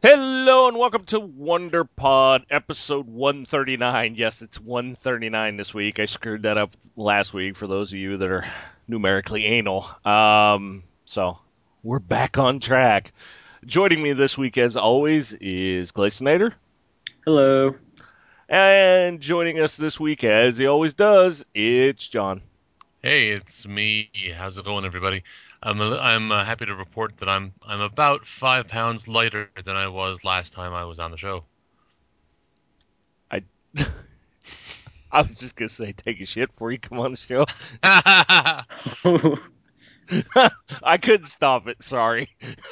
Hello and welcome to Wonder Pod episode 139. Yes, it's 139 this week. I screwed that up last week for those of you that are numerically anal. So we're back on track. Joining me this week, as always, is Clay Snyder. Hello. And joining us this week, as he always does, it's John. Hey, it's me. How's it going, everybody? I'm happy to report that I'm about 5 pounds lighter than I was last time I was on the show. I I was just gonna say take a shit before you come on the show. I couldn't stop it. Sorry.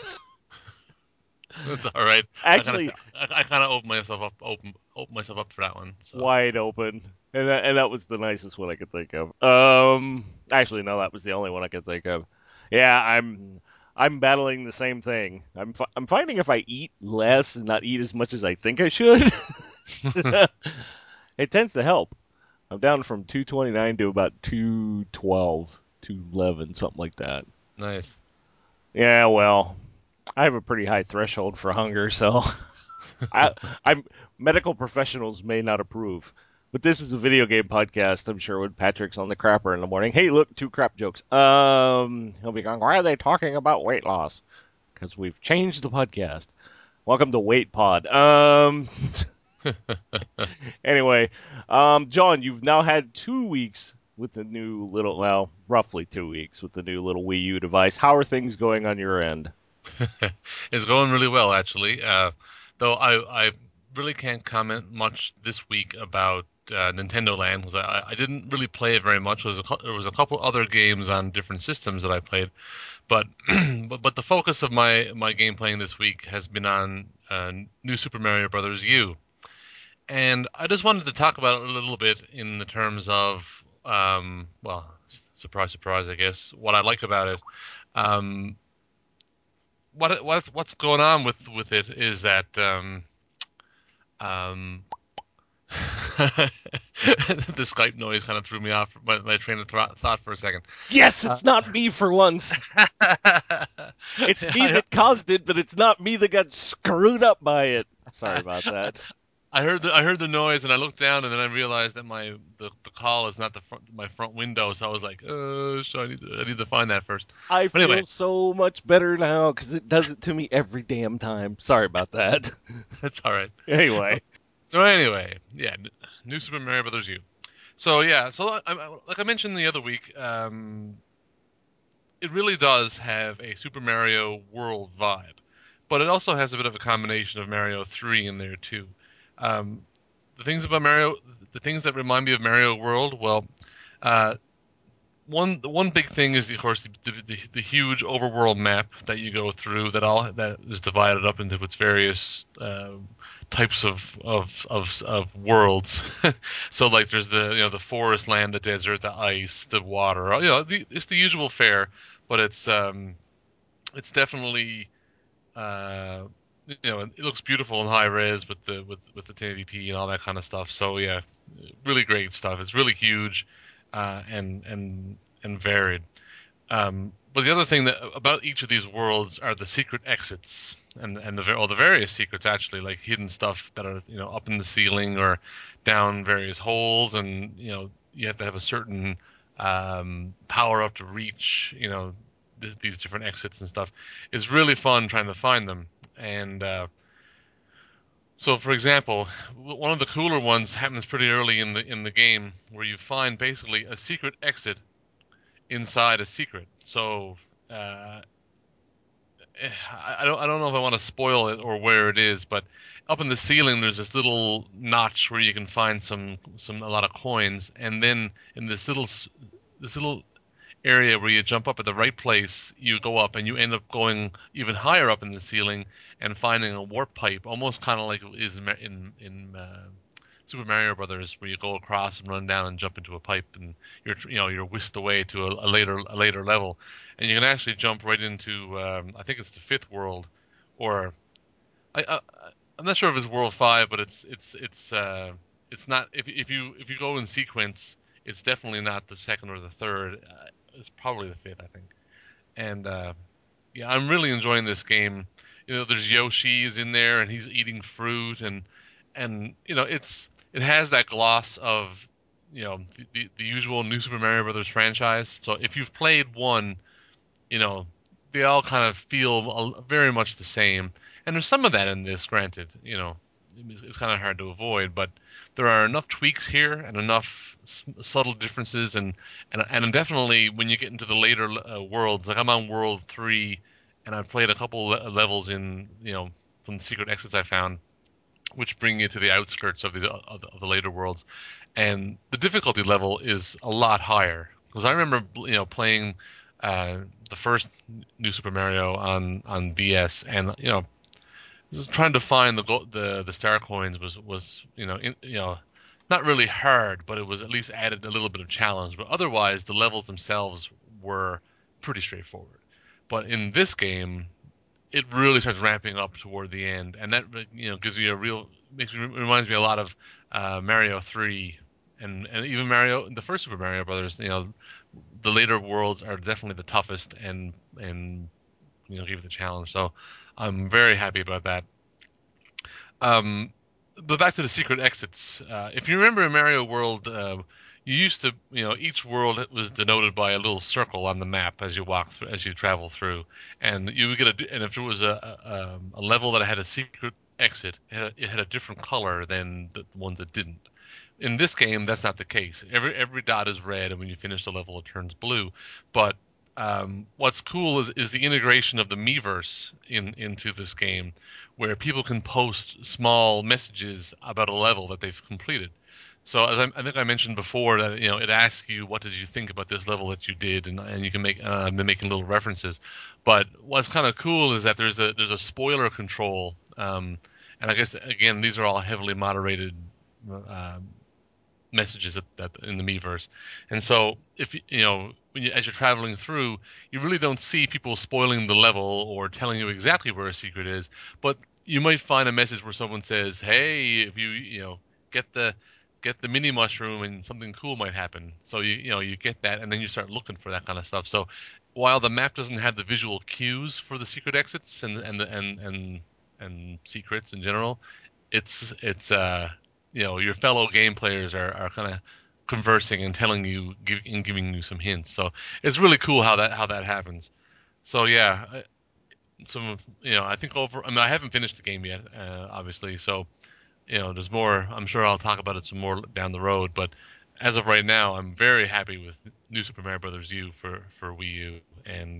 That's all right. Actually, I kind of opened myself up for that one. So wide open, and that was the nicest one I could think of. Actually, no, that was the only one I could think of. Yeah, I'm battling the same thing. I'm finding if I eat less and not eat as much as I think I should, it tends to help. I'm down from 229 to about 212, 211, something like that. nice. Yeah, well, I have a pretty high threshold for hunger, so I, I'm medical professionals may not approve, but this is a video game podcast. I'm sure when Patrick's on the crapper in the morning, hey, look, two crap jokes. He'll be going, why are they talking about weight loss? Because we've changed the podcast. Welcome to Weight Pod. Anyway, John, you've now had 2 weeks with the new little, well, roughly 2 weeks with the new little Wii U device. How are things going on your end? It's going really well, actually. Though I really can't comment much this week about Nintendo Land because I didn't really play it very much. There was a couple other games on different systems that I played, but but the focus of my game playing this week has been on New Super Mario Brothers U, and I just wanted to talk about it a little bit in the terms of well, surprise, surprise, I guess what I like about it. Um, what's going on with it is that um, the Skype noise kind of threw me off my train of thought for a second. Yes, Uh, it's not me for once. It's me I, that caused it, but it's not me that got screwed up by it. Sorry about I, that. I heard the noise and I looked down and then I realized that the call is not my front window, so I was like, so I need to find that first. I But anyway, feel so much better now because it does it to me every damn time. Sorry about that. that's all right. So Anyway, yeah, New Super Mario Brothers U. So yeah, like I mentioned the other week, it really does have a Super Mario World vibe, but it also has a bit of a combination of Mario 3 in there too. Um, the things that remind me of Mario World, well, uh, the one big thing is, of course, the huge overworld map that you go through that is divided up into its various types of worlds. So like there's the forest land, the desert, the ice, the water. It's the usual fare, but it's definitely uh, it looks beautiful in high res with the 1080p and all that kind of stuff. So yeah, really great stuff. It's really huge and varied. But the other thing that about each of these worlds are the secret exits and all the various secrets actually, like hidden stuff that are up in the ceiling or down various holes, and you have to have a certain power up to reach these different exits and stuff. It's really fun trying to find them. And so, for example, one of the cooler ones happens pretty early in the game, where you find basically a secret exit inside a secret. So uh, I don't know if I want to spoil it or where it is, but up in the ceiling there's this little notch where you can find a lot of coins, and then in this little area where you jump up at the right place, you go up and you end up going even higher up in the ceiling and finding a warp pipe, almost kind of like it is in Super Mario Brothers, where you go across and run down and jump into a pipe, and you're whisked away to a later level, and you can actually jump right into I think it's the fifth world, or I, I I'm not sure if it's World 5, but it's not if you go in sequence, it's definitely not the second or the third. It's probably the fifth, I think. And yeah, I'm really enjoying this game. there's Yoshi is in there and he's eating fruit, and it has that gloss of the usual New Super Mario Brothers franchise. So if you've played one, you know, they all kind of feel very much the same. And there's some of that in this, granted, it's kind of hard to avoid, but there are enough tweaks here and enough subtle differences, and definitely when you get into the later worlds, like I'm on World 3, and I've played a couple levels in, from the secret exits I found, which bring you to the outskirts of the later worlds, and the difficulty level is a lot higher. Because I remember, playing uh, the first New Super Mario on DS, and just trying to find the star coins was not really hard, but it was at least added a little bit of challenge. But otherwise, the levels themselves were pretty straightforward. But in this game, it really starts ramping up toward the end, and that gives you a real reminds me a lot of Mario 3 and even Mario the first Super Mario Brothers. The later worlds are definitely the toughest and give it the challenge. So I'm very happy about that. Um, but back to the secret exits. If you remember in Mario World, you used to, each world was denoted by a little circle on the map as you walk through, as you travel through, and you would and if there was a level that had a secret exit, it had a different color than the ones that didn't. In this game, that's not the case. Every dot is red, and when you finish the level, it turns blue. But what's cool is the integration of the Miiverse into this game, where people can post small messages about a level that they've completed. So as I think I mentioned before that it asks you what did you think about this level that you did, and you can make been making little references. But what's kind of cool is that there's a spoiler control, and I guess again these are all heavily moderated uh, messages that in the Miiverse. And so if as you're traveling through, you really don't see people spoiling the level or telling you exactly where a secret is, but you might find a message where someone says, "Hey, if get the get the mini mushroom and something cool might happen." So you get that and then you start looking for that kind of stuff. So while the map doesn't have the visual cues for the secret exits and secrets in general, it's your fellow game players are kind of conversing and telling you and giving you some hints. So it's really cool how that happens. So yeah, some I think I mean I haven't finished the game yet, obviously. So there's more. I'm sure I'll talk about it some more down the road. But as of right now, I'm very happy with New Super Mario Brothers U for Wii U, and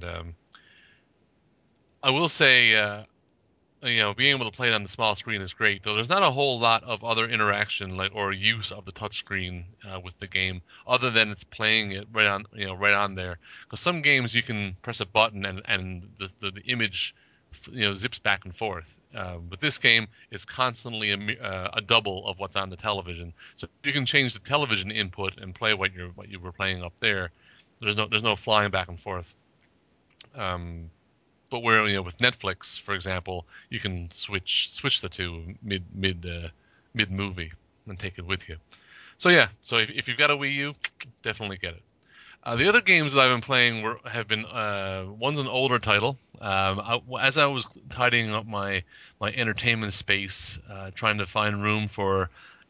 I will say. Being able to play it on the small screen is great, though there's not a whole lot of other interaction like or use of the touchscreen with the game, other than it's playing it right on there. Because some games you can press a button and the image zips back and forth. With this game, it's constantly a double of what's on the television, so you can change the television input and play what you were playing up there. There's no flying back and forth. Um, but where with Netflix, for example, you can switch the two mid movie and take it with you. So yeah, so if you've got a Wii U, definitely get it. The other games that I've been playing have been one's an older title. As I was tidying up my entertainment space, trying to find room for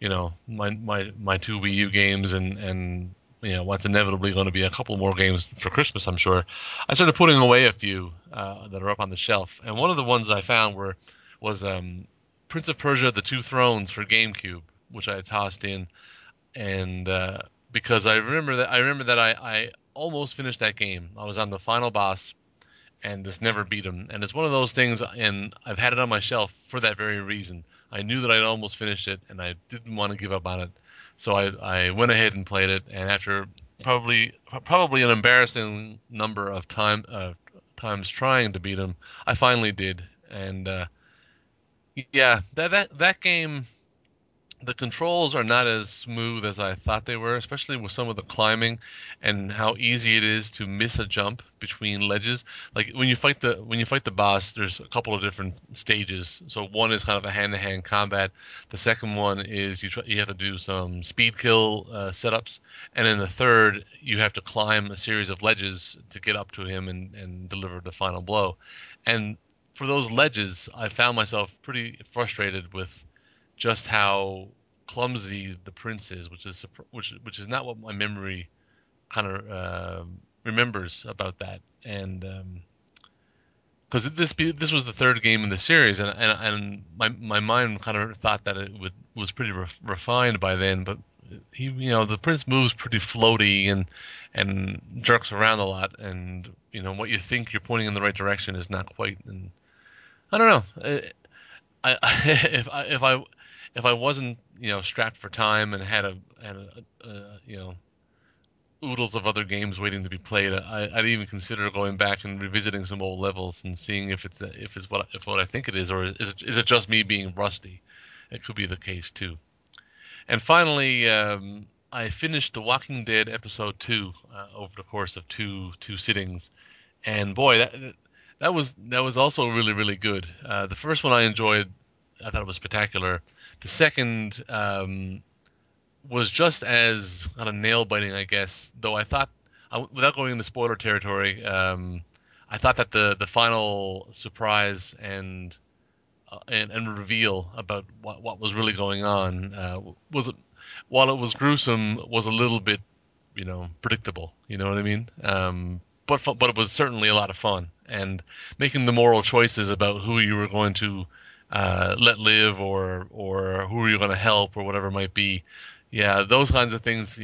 my two Wii U games and what's inevitably going to be a couple more games for Christmas, I'm sure. I started putting away a few that are up on the shelf, and one of the ones I found was Prince of Persia: The Two Thrones for GameCube, which I had tossed in, and because I remember that I almost finished that game. I was on the final boss and just never beat him. And it's one of those things, and I've had it on my shelf for that very reason. I knew that I'd almost finished it, and I didn't want to give up on it. So I went ahead and played it, and after probably an embarrassing number of times trying to beat him, I finally did. And yeah, that game, the controls are not as smooth as I thought they were, especially with some of the climbing and how easy it is to miss a jump between ledges. Like when you fight the boss, there's a couple of different stages. So one is kind of a hand-to-hand combat. The second one is you have to do some speed kill setups, and then the third you have to climb a series of ledges to get up to him and deliver the final blow. And for those ledges, I found myself pretty frustrated with just how clumsy the prince is, which is not what my memory kind of remembers about that. And because this was the third game in the series, and my mind kind of thought that was pretty refined by then, but the prince moves pretty floaty and jerks around a lot, and what you think you're pointing in the right direction is not quite. And I don't know. I if I wasn't strapped for time and had a oodles of other games waiting to be played, I'd even consider going back and revisiting some old levels and seeing if what I think it is, or is it just me being rusty? It could be the case too. And finally, I finished The Walking Dead episode 2 over the course of two sittings, and boy, that was also really really good. The first one I enjoyed, I thought it was spectacular. The second was just as kind of nail biting, I guess. Though I thought, without going into spoiler territory, I thought that the final surprise and reveal about what was really going on was, while it was gruesome, was a little bit predictable. You know what I mean? But it was certainly a lot of fun, and making the moral choices about who you were going to let live, or who you going to help, or whatever it might be. Yeah, those kinds of things.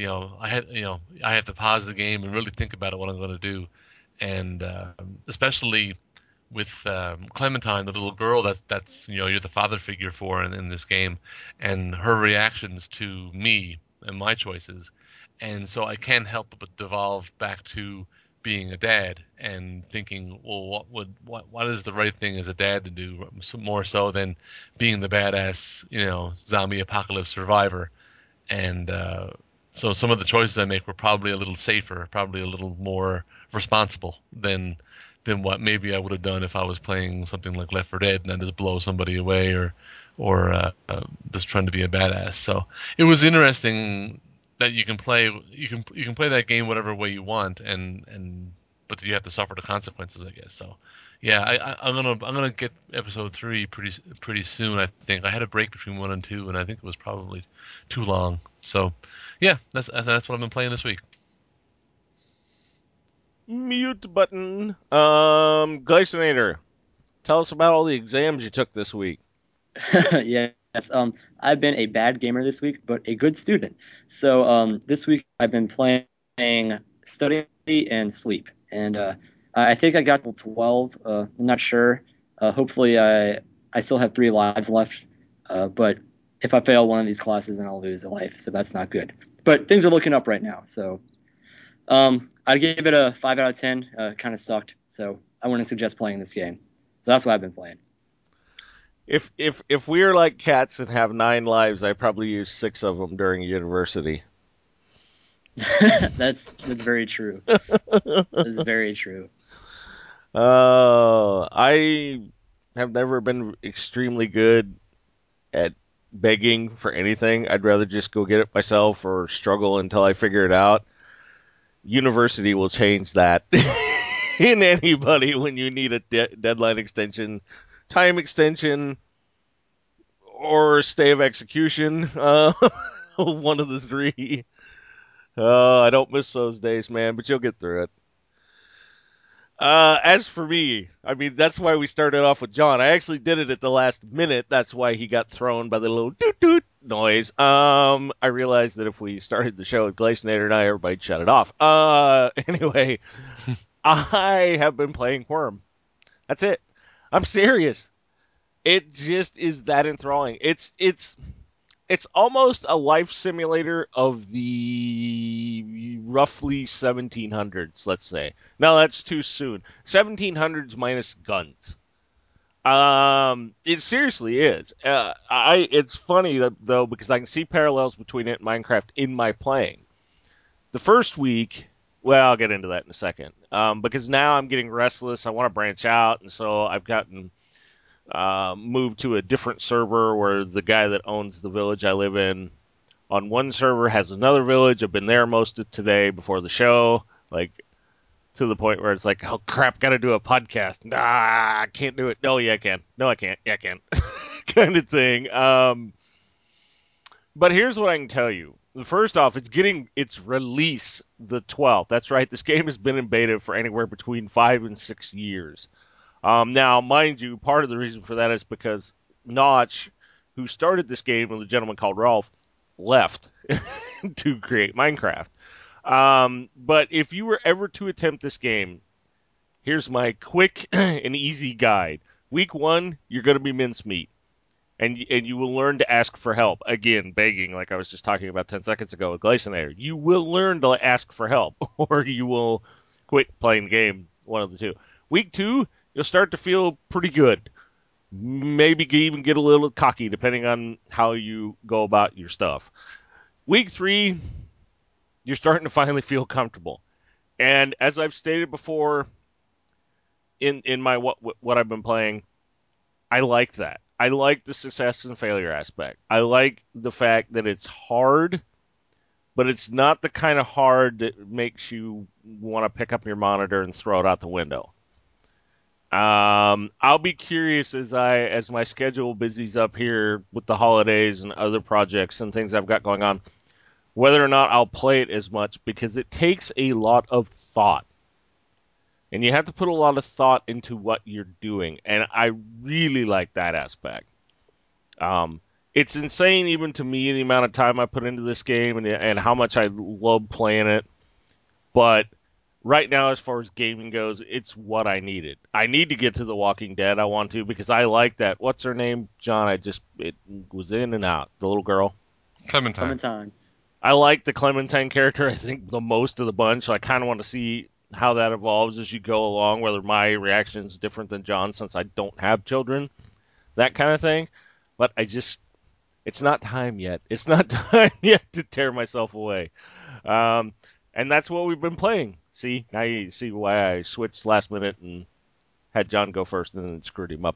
I had to pause the game and really think about it, what I'm going to do, and especially with Clementine, the little girl that's you're the father figure for in this game, and her reactions to me and my choices, and so I can't help but devolve back to being a dad and thinking, well, what is the right thing as a dad to do, more so than being the badass, zombie apocalypse survivor. And so some of the choices I make were probably a little safer, probably a little more responsible than what maybe I would have done if I was playing something like Left 4 Dead and I just blow somebody away, or just trying to be a badass. So it was interesting that you can play that game whatever way you want, and but you have to suffer the consequences, I guess. So yeah, I'm gonna get episode 3 pretty soon. I think I had a break between 1 and 2, and I think it was probably too long. So yeah, that's what I've been playing this week. Mute button. Glycinator, tell us about all the exams you took this week. Yes. I've been a bad gamer this week, but a good student. So this week I've been playing study and sleep, and I think I got till 12. I'm not sure. Hopefully I still have 3 lives left. But if I fail one of these classes, then I'll lose a life. So that's not good. But things are looking up right now. So I'd give it a 5 out of 10. Kind of sucked. So I wouldn't suggest playing this game. So that's what I've been playing. If we are like cats and have 9 lives, I probably use 6 of them during university. That's very true. That's very true. I have never been extremely good at begging for anything. I'd rather just go get it myself or struggle until I figure it out. University will change that in anybody when you need a deadline extension, time extension, or stay of execution. One of the three. I don't miss those days, man, but you'll get through it. As for me, I mean, that's why we started off with John. I actually did it at the last minute. That's why he got thrown by the little doot doot noise. I realized that if we started the show with Glycinator and I, everybody'd shut it off. Anyway, I have been playing Worm. That's it. I'm serious. It just is that enthralling. It's almost a life simulator of the roughly 1700s, let's say. No, that's too soon. 1700s minus guns. It seriously is. It's funny though because I can see parallels between it and Minecraft in my playing. The first week, well, I'll get into that in a second. Because now I'm getting restless. I want to branch out, and so I've gotten moved to a different server where the guy that owns the village I live in on one server has another village. I've been there most of today before the show. Like, to the point where it's like, oh crap, got to do a podcast. Nah, I can't do it. No, yeah, I can. No, I can't. Yeah, I can. Kind of thing. But here's what I can tell you. First off, it's getting its release the 12th. That's right. This game has been in beta for anywhere between 5 and 6 years. Now, mind you, part of the reason for that is because Notch, who started this game with a gentleman called Ralph, left to create Minecraft. But if you were ever to attempt this game, here's my quick and easy guide. Week one, you're going to be mincemeat, and you will learn to ask for help. Again, begging, like I was just talking about 10 seconds ago with Glycinator. You will learn to ask for help, or you will quit playing the game, one of the two. Week two, you'll start to feel pretty good. Maybe even get a little cocky, depending on how you go about your stuff. Week three, you're starting to finally feel comfortable. And as I've stated before in my what I've been playing, I like that. I like the success and failure aspect. I like the fact that it's hard, but it's not the kind of hard that makes you want to pick up your monitor and throw it out the window. I'll be curious as my schedule busies up here with the holidays and other projects and things I've got going on, whether or not I'll play it as much because it takes a lot of thought. And you have to put a lot of thought into what you're doing, and I really like that aspect. Um, it's insane even to me the amount of time I put into this game and how much I love playing it. But right now, as far as gaming goes, it's what I needed. I need to get to The Walking Dead. I want to because I like that. What's her name, John? It was in and out. The little girl. Clementine. Clementine. I like the Clementine character. I think the most of the bunch. So I kind of want to see how that evolves as you go along. Whether my reaction is different than John since I don't have children, that kind of thing. But it's not time yet. It's not time yet to tear myself away. Um, and that's what we've been playing. See, now you see why I switched last minute and had John go first and then screwed him up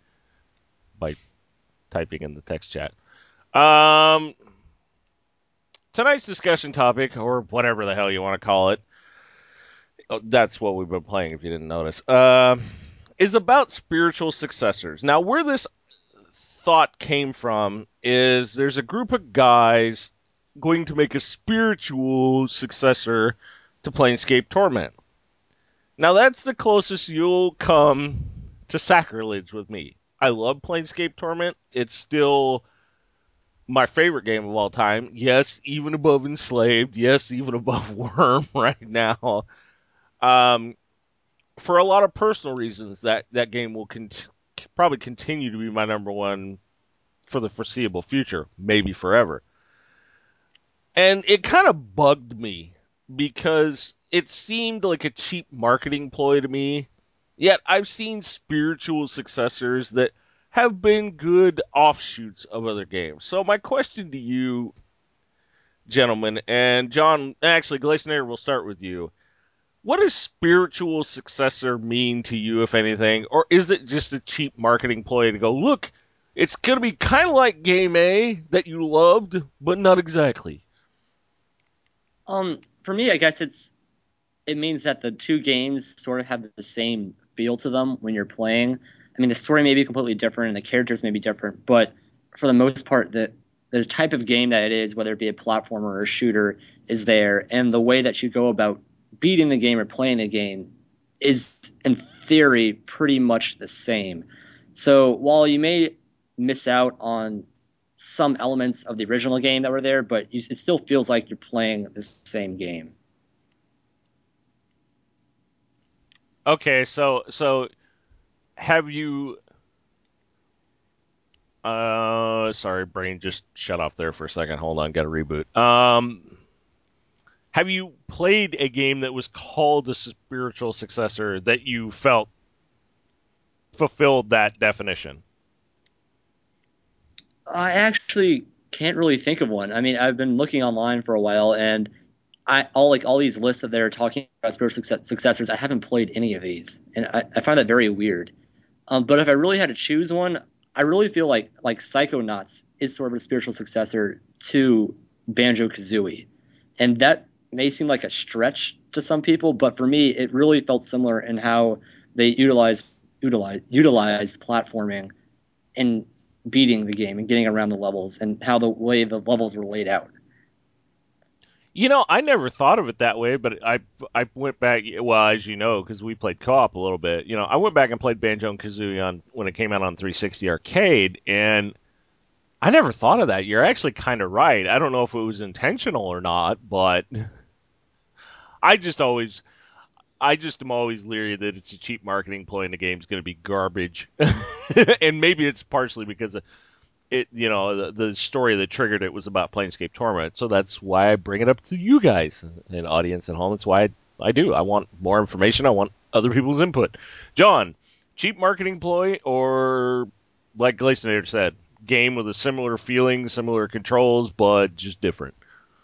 by typing in the text chat. Um, tonight's discussion topic, or whatever the hell you want to call it, that's what we've been playing if you didn't notice, is about spiritual successors. Now, where this thought came from is there's a group of guys going to make a spiritual successor to Planescape Torment. Now that's the closest you'll come to sacrilege with me. I love Planescape Torment. It's still my favorite game of all time. Yes, even above Enslaved. Yes, even above Worm right now. Um, for a lot of personal reasons, that game will probably continue to be my number one for the foreseeable future, maybe forever. And it kind of bugged me because it seemed like a cheap marketing ploy to me. Yet I've seen spiritual successors that have been good offshoots of other games. So my question to you, gentlemen, and John, actually, Glacier, we'll start with you. What does spiritual successor mean to you, if anything? Or is it just a cheap marketing ploy to go, look, it's going to be kind of like Game A that you loved, but not exactly? For me, I guess it means that the two games sort of have the same feel to them when you're playing. I mean, the story may be completely different and the characters may be different, but for the most part, the type of game that it is, whether it be a platformer or a shooter, is there, and the way that you go about beating the game or playing the game is, in theory, pretty much the same. So while you may miss out on some elements of the original game that were there, but it still feels like you're playing the same game. Okay, so have you sorry, brain just shut off there for a second. Hold on, got to reboot. Have you played a game that was called a spiritual successor that you felt fulfilled that definition? I actually can't really think of one. I mean, I've been looking online for a while, and all these lists that they're talking about spiritual successors. I haven't played any of these, and I find that very weird. But if I really had to choose one, I really feel like Psychonauts is sort of a spiritual successor to Banjo Kazooie, and that may seem like a stretch to some people, but for me, it really felt similar in how they utilized platforming in beating the game and getting around the levels and how the way the levels were laid out. I never thought of it that way, but I went back. Well, as you know, because we played co-op a little bit. I went back and played Banjo and Kazooie on when it came out on 360 arcade, and I never thought of that. You're actually kind of right. I don't know if it was intentional or not, but I just always, I just am always leery that it's a cheap marketing ploy and the game's going to be garbage. And maybe it's partially because of it, the story that triggered it was about Planescape Torment. So that's why I bring it up to you guys, an audience at home. That's why I do. I want more information. I want other people's input. John, cheap marketing ploy or, like Glacier said, game with a similar feeling, similar controls, but just different?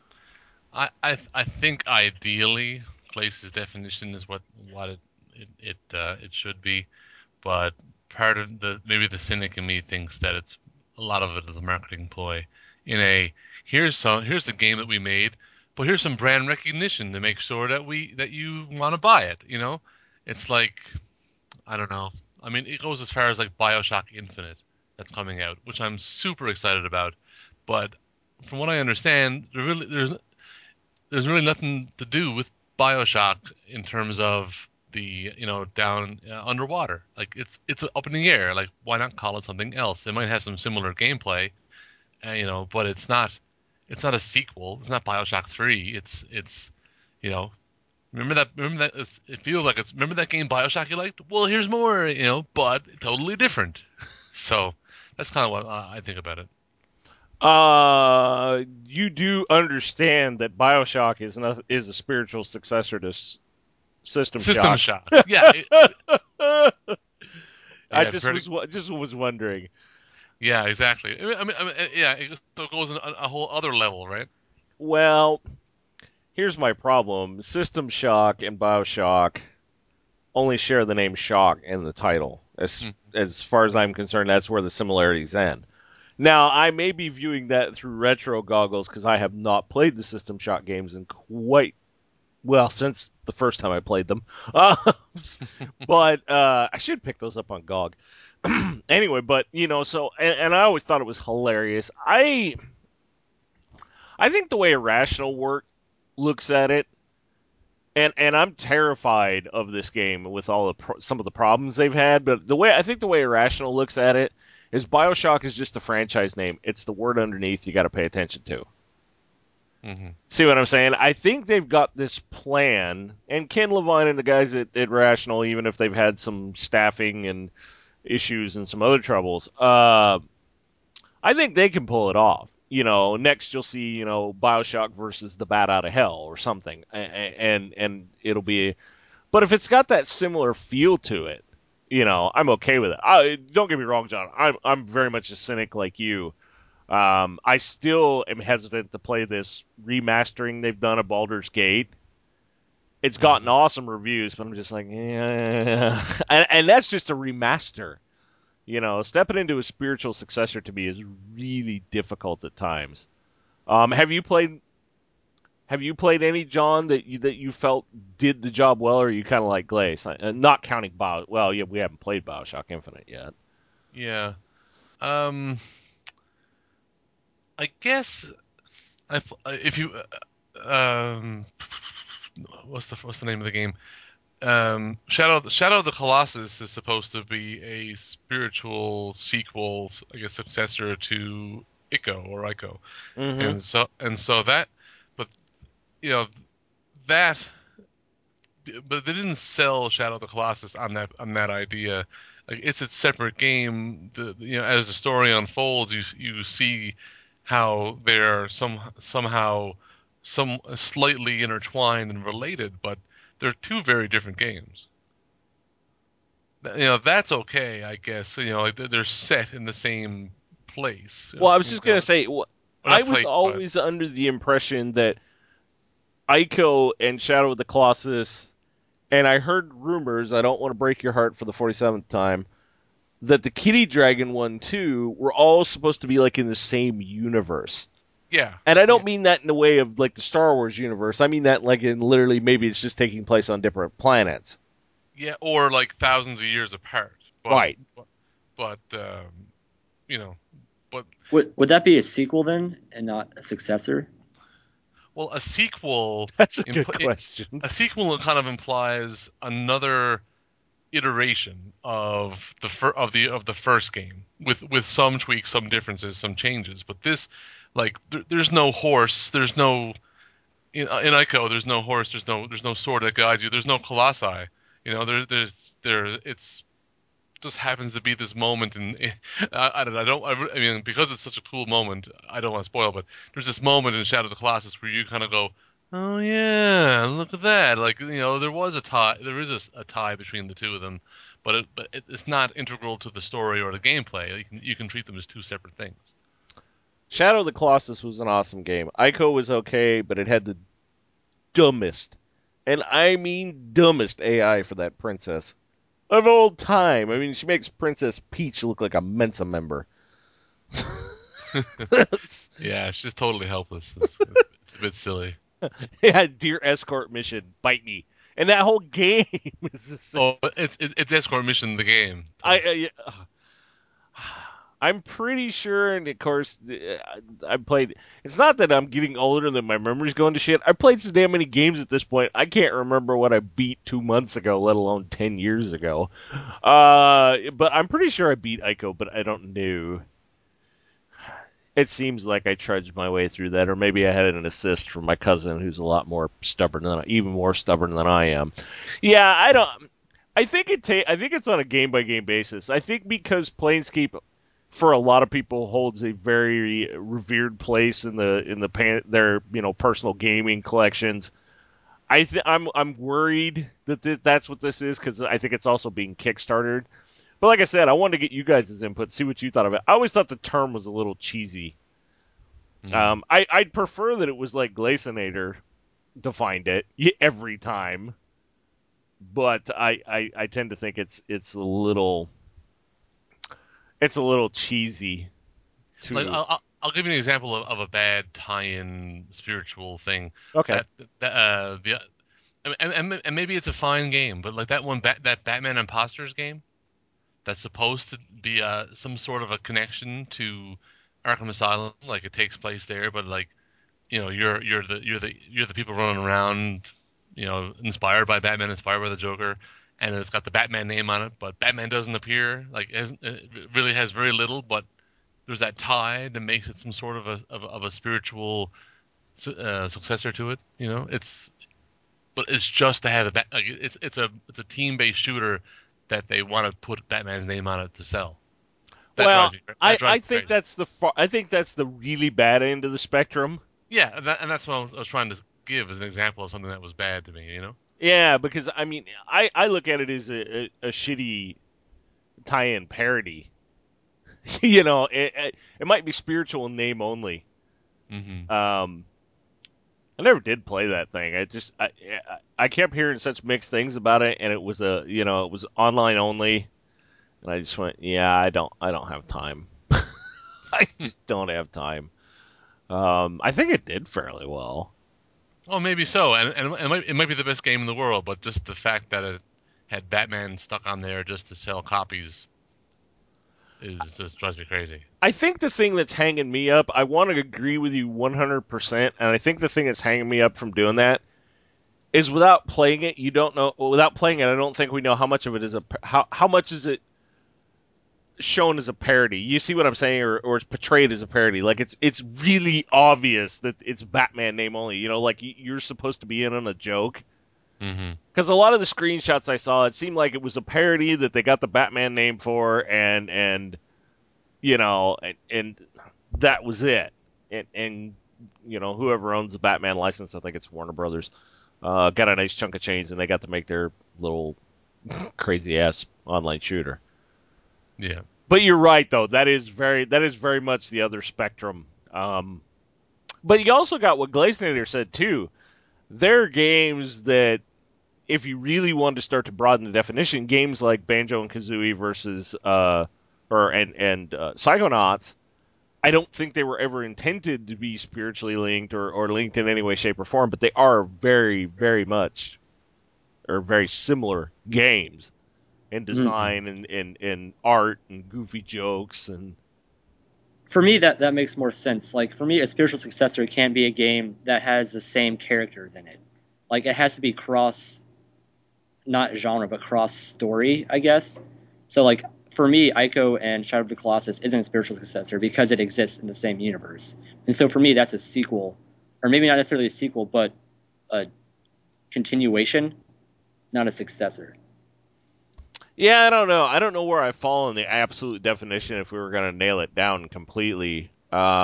I think ideally, Glace's definition is what it should be, but part of maybe the cynic in me thinks that it's a lot of it is a marketing ploy. In a here's the game that we made, but here's some brand recognition to make sure that you want to buy it. It's like I don't know. I mean, it goes as far as like BioShock Infinite that's coming out, which I'm super excited about. But from what I understand, there's really nothing to do with BioShock in terms of the down underwater. Like it's up in the air. Like why not call it something else? It might have some similar gameplay, but it's not a sequel. It's not BioShock 3. It's you know remember that it feels like it's remember that game BioShock you liked? Well, here's more, but totally different. So that's kind of what I think about it. You do understand that BioShock is a spiritual successor to System System Shock. Shock. Yeah, I yeah, just was wondering. yeah, exactly. Yeah, so it goes on a whole other level, right? Well, here's my problem: System Shock and BioShock only share the name Shock in the title. As far as I'm concerned, that's where the similarities end. Now, I may be viewing that through retro goggles because I have not played the System Shock games in quite well since the first time I played them. But I should pick those up on GOG. Anyway, but so and I always thought it was hilarious. I think the way Irrational work looks at it, and I'm terrified of this game with all some of the problems they've had. But the way Irrational looks at it is BioShock is just a franchise name. It's the word underneath you got to pay attention to. Mm-hmm. See what I'm saying? I think they've got this plan, and Ken Levine and the guys at Rational, even if they've had some staffing and issues and some other troubles, I think they can pull it off. Next you'll see, Bioshock versus the Bat Out of Hell or something, and it'll be. But if it's got that similar feel to it, I'm okay with it. Don't get me wrong, John. I'm very much a cynic like you. I still am hesitant to play this remastering they've done of Baldur's Gate. It's gotten Mm-hmm. awesome reviews, but I'm just like, yeah. And that's just a remaster. Stepping into a spiritual successor to me is really difficult at times. Have you played? Have you played any, John, that you felt did the job well, or are you kind of like Glaze? Not counting Bio. Well, yeah, we haven't played Bioshock Infinite yet. Yeah. Um, I guess if you what's the name of the game? Shadow of the Colossus is supposed to be a spiritual sequel, I guess successor to Ico, Mm-hmm. and so that, but you know that, but they didn't sell Shadow of the Colossus on that idea. Like it's a separate game. As the story unfolds, you see how they're somehow some slightly intertwined and related, but they're two very different games. That's okay, I guess. Like they're set in the same place. Well, I was just gonna say, Or I not was place, but always under the impression that Ico and Shadow of the Colossus, and I heard rumors. I don't want to break your heart for the 47th time. That the Kitty Dragon one too were all supposed to be like in the same universe. Yeah, And I yeah, don't mean that in the way of like the Star Wars universe. I mean that like in literally maybe it's just taking place on different planets. yeah, or like thousands of years apart. But Right. but you know, but Would that be a sequel then, and not a successor? well, a sequel, That's a good impl question. a sequel kind of implies another iteration of the first game with some tweaks, some differences, some changes. But this, like, there's no horse, there's no in Ico, there's no horse, there's no sword that guides you, there's no colossi. It's just happens to be this moment, and I mean, because it's such a cool moment, I don't want to spoil, but there's this moment in Shadow of the Colossus where you kind of go, oh yeah, look at that. Like, there is a tie between the two of them, it's not integral to the story or the gameplay. You can treat them as two separate things. Shadow of the Colossus was an awesome game. Ico was okay, but it had the dumbest, and I mean dumbest AI for that princess of all time. I mean, she makes Princess Peach look like a Mensa member. Yeah, it's just totally helpless. It's a bit silly. Yeah, dear escort mission, bite me. And that whole game is just, Oh, it's escort mission the game. I I'm pretty sure, and of course, I played. It's not that I'm getting older and that my memory's going to shit. I played so damn many games at this point. I can't remember what I beat 2 months ago, let alone 10 years ago. But I'm pretty sure I beat Ico, but I don't know. It seems like I trudged my way through that, or maybe I had an assist from my cousin, who's a lot more stubborn than, even more stubborn than I am. Yeah, I don't. I think it's on a game by game basis. I think because Planescape, for a lot of people, holds a very revered place in their personal gaming collections. I'm worried that that's what this is because I think it's also being kickstarted. But like I said, I wanted to get you guys' input, see what you thought of it. I always thought the term was a little cheesy. Mm. I'd prefer that it was like Glacenator defined it every time, but I tend to think it's a little cheesy Like to. I'll give you an example of a bad tie-in spiritual thing Okay. that the and maybe it's a fine game, but like that Batman Imposters game that's supposed to be some sort of a connection to Arkham Asylum, like it takes place there, but like you're the people running around, inspired by Batman, inspired by the Joker, and it's got the Batman name on it, but Batman doesn't appear. Like it really has very little, but there's that tie that makes it some sort of a spiritual successor to it. But it's just to have like it's a team based shooter that they want to put Batman's name on it to sell. Well, That I drives me think crazy. I think that's the really bad end of the spectrum. Yeah, and that's what I was trying to give as an example of something that was bad to me. Yeah, because I mean, I look at it as a shitty tie-in parody. It might be spiritual in name only. Hmm. Um, I never did play that thing. I kept hearing such mixed things about it, and it was online only, and I just went, yeah, I don't have time. I just don't have time. I think it did fairly well. Oh, maybe so, and it might be the best game in the world, but just the fact that it had Batman stuck on there just to sell copies is just drives me crazy. I think the thing that's hanging me up, I want to agree with you 100%, and I think the thing that's hanging me up from doing that is without playing it, you don't know. Without playing it, I don't think we know how much of it is how much is it shown as a parody. You see what I'm saying, or it's portrayed as a parody. Like it's really obvious that it's Batman name only. Like you're supposed to be in on a joke. Hmm. Because a lot of the screenshots I saw, it seemed like it was a parody that they got the Batman name for, and that was it. And whoever owns the Batman license, I think it's Warner Brothers, got a nice chunk of change, and they got to make their little crazy ass online shooter. Yeah. But you're right, though. That is very much the other spectrum. But you also got what Glazenator said too. There are games that, if you really wanted to start to broaden the definition, games like Banjo and Kazooie versus or and Psychonauts I don't think they were ever intended to be spiritually linked or linked in any way, shape, or form, but they are very, very much or very similar games in Mhm. design and art and goofy jokes and For me, that makes more sense. Like for me, a spiritual successor can't be a game that has the same characters in it. Like it has to be cross, not genre, but cross story, I guess. So like for me, Ico and Shadow of the Colossus isn't a spiritual successor because it exists in the same universe. And so for me, that's a sequel, or maybe not necessarily a sequel, but a continuation, not a successor. yeah, I don't know. I don't know where I fall in the absolute definition if we were going to nail it down completely.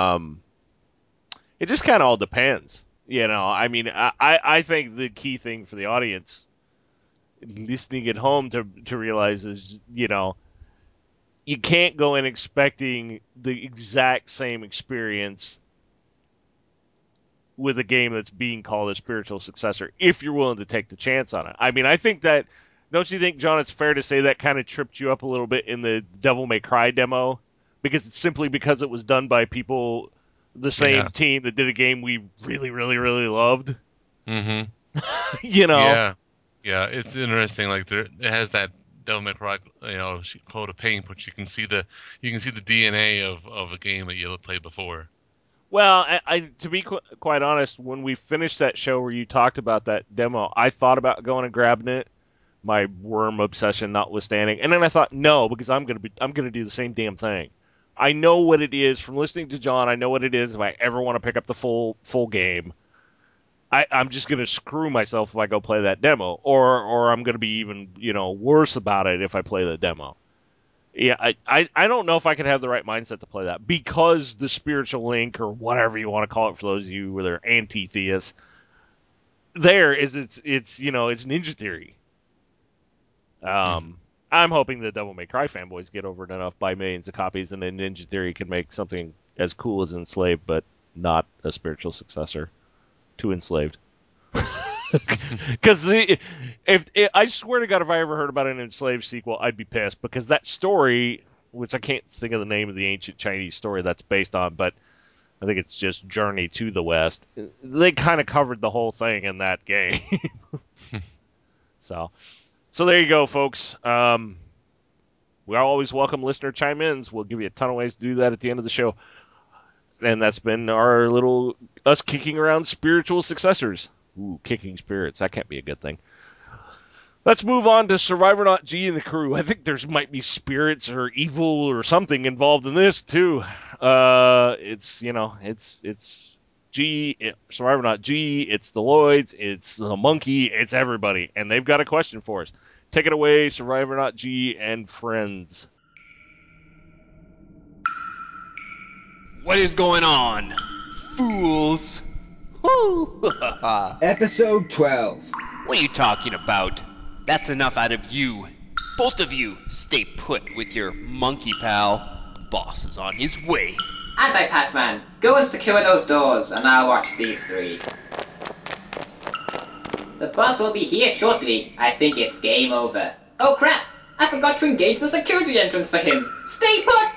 It just kind of all depends. I mean, I think the key thing for the audience listening at home to realize is, you can't go in expecting the exact same experience with a game that's being called a spiritual successor if you're willing to take the chance on it. I mean, I think that don't you think, John, it's fair to say that kind of tripped you up a little bit in the Devil May Cry demo because it's simply because it was done by people the Yeah. same team that did a game we really really really loved. Mm-hmm. you know. Yeah. Yeah. It's interesting. Like it has that Devil May Cry, coat of paint, but you can see the DNA of a game that you played before. Well, to be quite honest, when we finished that show where you talked about that demo, I thought about going and grabbing it, my worm obsession notwithstanding. And then I thought, no, because I'm gonna do the same damn thing. I know what it is from listening to John. I know what it is if I ever want to pick up the full game. I'm just gonna screw myself if I go play that demo, or I'm gonna be even worse about it if I play the demo. Yeah, I don't know if I could have the right mindset to play that because the spiritual link or whatever you want to call it for those of you who are anti-theists, there is it's Ninja Theory. Hmm. I'm hoping the Devil May Cry fanboys get over it enough by millions of copies, and then Ninja Theory can make something as cool as Enslaved, but not a spiritual successor to Enslaved. Because if I swear to God, if I ever heard about an Enslaved sequel, I'd be pissed because that story, which I can't think of the name of the ancient Chinese story that's based on, but I think it's just Journey to the West. They kind of covered the whole thing in that game. so, so there you go, folks. We are always welcome listener chime-ins. We'll give you a ton of ways to do that at the end of the show. And that's been our little us kicking around spiritual successors. Ooh, kicking spirits. That can't be a good thing. Let's move on to Survivor G and the crew. I think there's might be spirits or evil or something involved in this too. It's Survivor G. It's the Lloyds. It's the monkey. It's everybody, and they've got a question for us. Take it away, Survivor G and friends. What is going on, fools? Whoo! Episode 12. What are you talking about? That's enough out of you. Both of you, stay put with your monkey pal. Boss is on his way. Anti-Patman, go and secure those doors, and I'll watch these three. The boss will be here shortly. I think it's game over. Oh crap! I forgot to engage the security entrance for him. Stay put!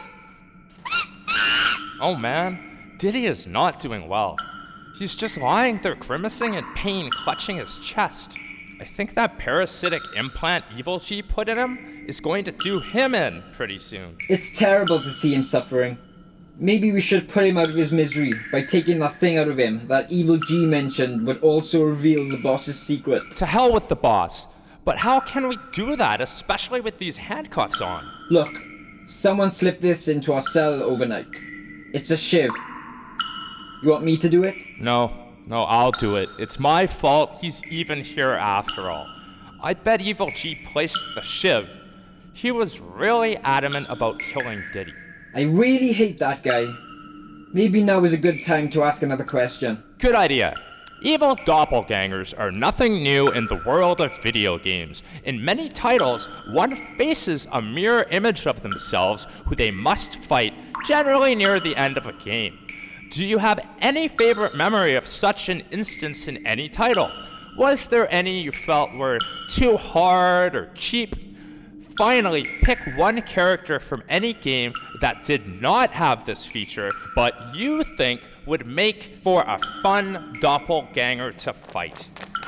Oh man, Diddy is not doing well. He's just lying there grimacing in pain, clutching his chest. I think that parasitic implant Evil G put in him is going to do him in pretty soon. It's terrible to see him suffering. Maybe we should put him out of his misery by taking that thing out of him that Evil G mentioned would also reveal the boss's secret. To hell with the boss. But how can we do that, especially with these handcuffs on? Look, someone slipped this into our cell overnight. It's a shiv. You want me to do it? No, I'll do it. It's my fault he's even here after all. I bet Evil G placed the shiv. He was really adamant about killing Diddy. I really hate that guy. Maybe now is a good time to ask another question. Good idea. Evil doppelgangers are nothing new in the world of video games. In many titles, one faces a mirror image of themselves who they must fight, generally near the end of a game. Do you have any favorite memory of such an instance in any title? Was there any you felt were too hard or cheap? finally pick one character from any game that did not have this feature, but you think would make for a fun doppelganger to fight.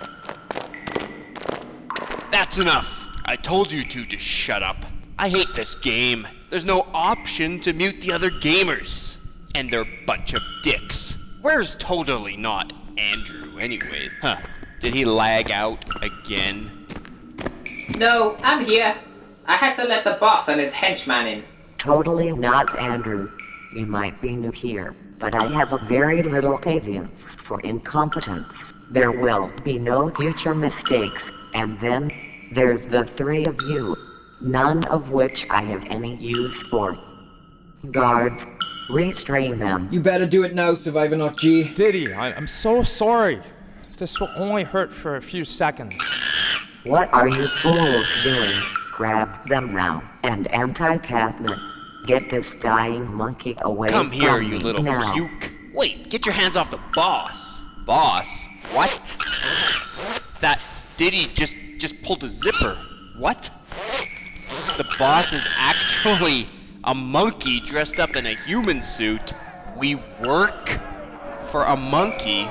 That's enough. I told you two to shut up. I hate this game. There's no option to mute the other gamers. And they're a bunch of dicks. Where's totally not Andrew anyways? Huh. Did he lag out again? No, I'm here. I had to let the boss and his henchman in. Totally not Andrew. You might be new here, but I have a very little patience for incompetence. There will be no future mistakes, and then there's the three of you, none of which I have any use for. Guards, restrain them. You better do it now, Survivor Not G. Diddy, I'm so sorry. This will only hurt for a few seconds. What are you fools doing? Grab them now, and anti-Catholic. Get this dying monkey away Come from here, me you little now. puke. Wait, get your hands off the boss. Boss? What? That Diddy just pulled a zipper. What? The boss is actually a monkey dressed up in a human suit. We work for a monkey.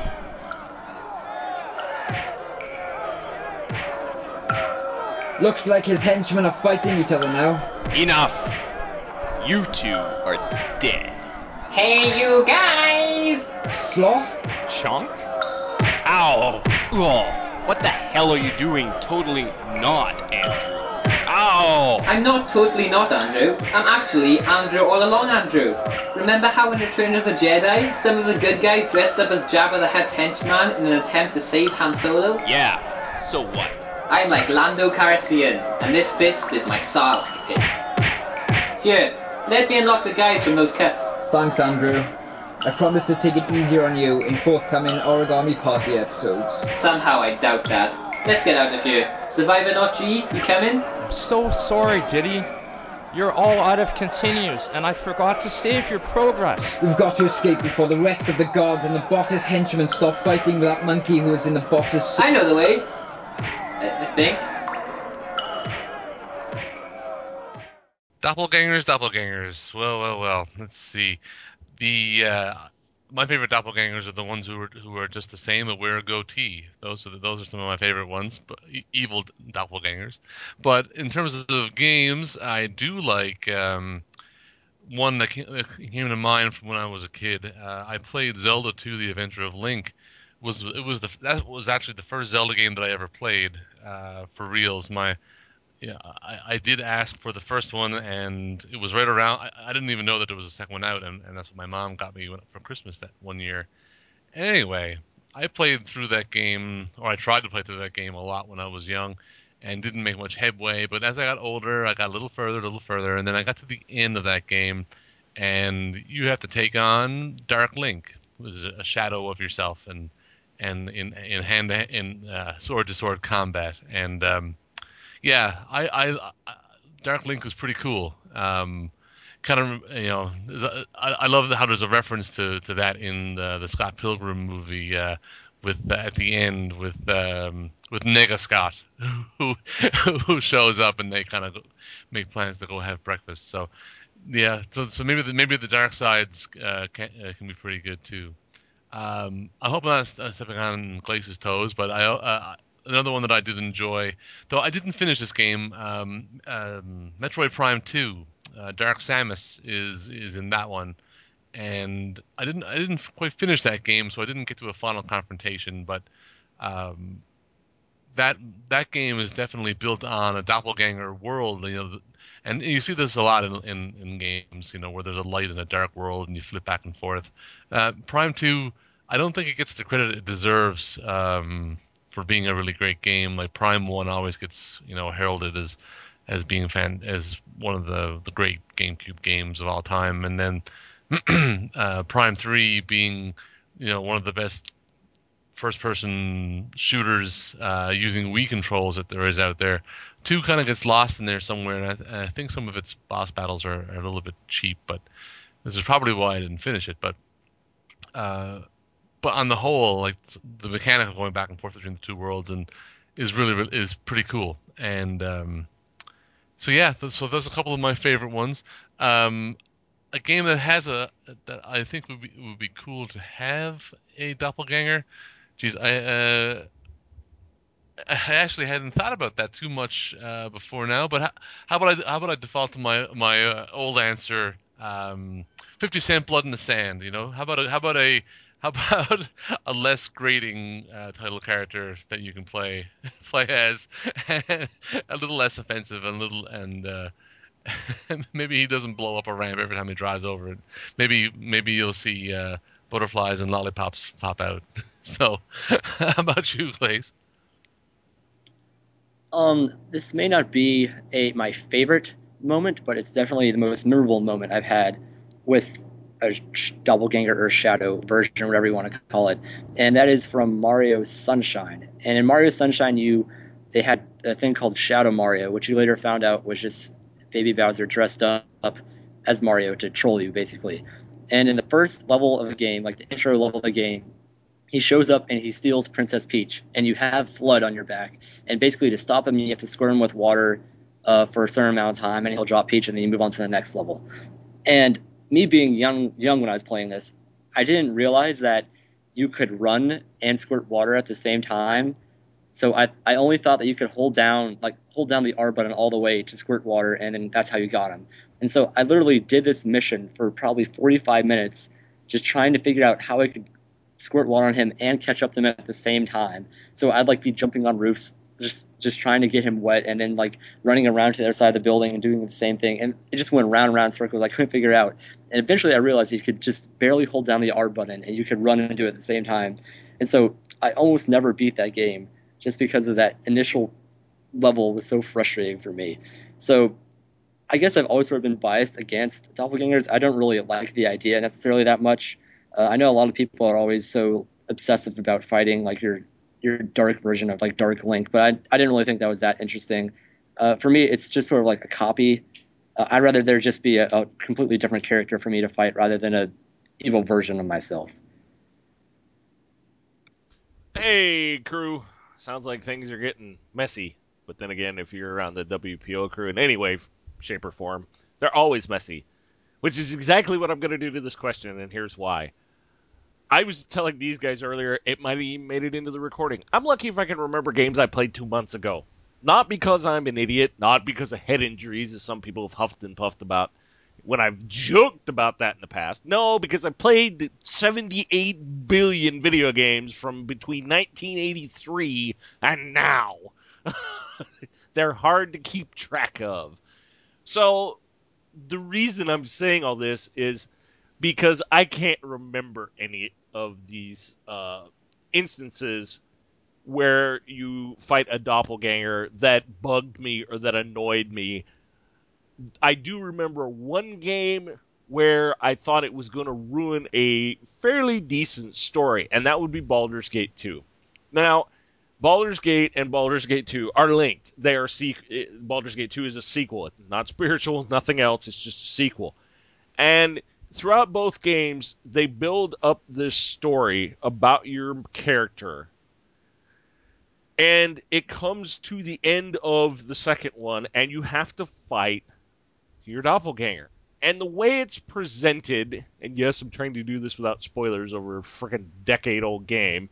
Looks like his henchmen are fighting each other now. Enough. You two are dead. Hey, you guys! Sloth? Chunk? Ow! Oh, what the hell are you doing? Totally not, Andrew. Ow! I'm not totally not Andrew. I'm actually Andrew all along, Andrew. Remember how in Return of the Jedi, some of the good guys dressed up as Jabba the Hutt's henchman in an attempt to save Han Solo? Yeah, so what? I'm like Lando Calrissian, and this fist is my Sarlacc pit. Here, let me unlock the guys from those cuffs. Thanks, Andrew. I promise to take it easier on you in forthcoming Origami Party episodes. Somehow I doubt that. Let's get out of here. Survivor Not G, you coming? I'm so sorry, Diddy. You're all out of continues, and I forgot to save your progress. We've got to escape before the rest of the guards and the boss's henchmen stop fighting with that monkey who is in the boss's suit. I know the way. I think. Doppelgangers. Well. Let's see. The my favorite doppelgangers are the ones who are just the same but wear a goatee. Those are some of my favorite ones, but evil doppelgangers. But in terms of games, I do like one that came to mind from when I was a kid. I played Zelda 2: The Adventure of Link. That was actually the first Zelda game that I ever played for reals. I did ask for the first one, and it was right around. I didn't even know that there was a second one out, and that's what my mom got me for Christmas that one year. Anyway, I played through that game, or I tried to play through that game a lot when I was young, and didn't make much headway. But as I got older, I got a little further, and then I got to the end of that game, and you have to take on Dark Link, who is a shadow of yourself, and in hand in sword to sword combat, and yeah, Dark Link was pretty cool. Kind of, I love how there's a reference to that in the Scott Pilgrim movie with at the end with Nega Scott who who shows up and they kind of make plans to go have breakfast. So yeah, so maybe the dark sides can be pretty good too. I hope I'm not stepping on Glace's toes, but another one that I did enjoy, though I didn't finish this game. Metroid Prime 2, Dark Samus is in that one, and I didn't quite finish that game, so I didn't get to a final confrontation. But um, that that game is definitely built on a doppelganger world. And you see this a lot in games, where there's a light and a dark world, and you flip back and forth. Prime 2, I don't think it gets the credit it deserves for being a really great game. Like Prime 1 always gets, heralded as being as one of the great GameCube games of all time, and then Prime 3 being, one of the best first-person shooters using Wii controls that there is out there. 2 kind of gets lost in there somewhere, and I think some of its boss battles are a little bit cheap, but this is probably why I didn't finish it. But on the whole, like the mechanic of going back and forth between the two worlds is pretty cool. And So yeah, so those are a couple of my favorite ones. Um, a game that has that I think would be cool to have a doppelganger. Geez, I actually hadn't thought about that too much before now. But how about I default to my old answer, 50 Cent Blood in the Sand. You know, how about a less grating title character that you can play as, a little less offensive, and a little and maybe he doesn't blow up a ramp every time he drives over it. Maybe you'll see butterflies and lollipops pop out. So, how about you, Clays? This may not be my favorite moment, but it's definitely the most memorable moment I've had with a doppelganger or shadow version, or whatever you want to call it, and that is from Mario Sunshine. And in Mario Sunshine, they had a thing called Shadow Mario, which you later found out was just Baby Bowser dressed up as Mario to troll you, basically. And in the first level of the game, like the intro level of the game, he shows up and he steals Princess Peach, and you have Flood on your back. And basically, to stop him, you have to squirt him with water for a certain amount of time, and he'll drop Peach, and then you move on to the next level. And me being young when I was playing this, I didn't realize that you could run and squirt water at the same time. So I only thought that you could hold down the R button all the way to squirt water, and then that's how you got him. And so I literally did this mission for probably 45 minutes, just trying to figure out how I could squirt water on him and catch up to him at the same time. So I'd like be jumping on roofs, just trying to get him wet, and then like running around to the other side of the building and doing the same thing. And it just went round and round in circles. I couldn't figure out. And eventually I realized you could just barely hold down the R button and you could run and do it at the same time. And so I almost never beat that game just because of that initial level was so frustrating for me. So I guess I've always sort of been biased against doppelgangers. I don't really like the idea necessarily that much. I know a lot of people are always so obsessive about fighting like your dark version of like Dark Link, but I didn't really think that was that interesting. For me, it's just sort of like a copy. I'd rather there just be a completely different character for me to fight rather than a evil version of myself. Hey, crew. Sounds like things are getting messy. But then again, if you're around the WPO crew in any way, shape, or form, they're always messy. Which is exactly what I'm going to do to this question, and here's why. I was telling these guys earlier, it might have even made it into the recording. I'm lucky if I can remember games I played 2 months ago. Not because I'm an idiot, not because of head injuries, as some people have huffed and puffed about when I've joked about that in the past. No, because I played 78 billion video games from between 1983 and now. They're hard to keep track of. So, the reason I'm saying all this is because I can't remember any of these instances where you fight a doppelganger that bugged me or that annoyed me. I do remember one game where I thought it was going to ruin a fairly decent story, and that would be Baldur's Gate 2. Now, Baldur's Gate and Baldur's Gate 2 are linked. Baldur's Gate 2 is a sequel. It's not spiritual, nothing else. It's just a sequel. And throughout both games, they build up this story about your character. And it comes to the end of the second one, and you have to fight your doppelganger. And the way it's presented, and yes, I'm trying to do this without spoilers over a freaking decade-old game,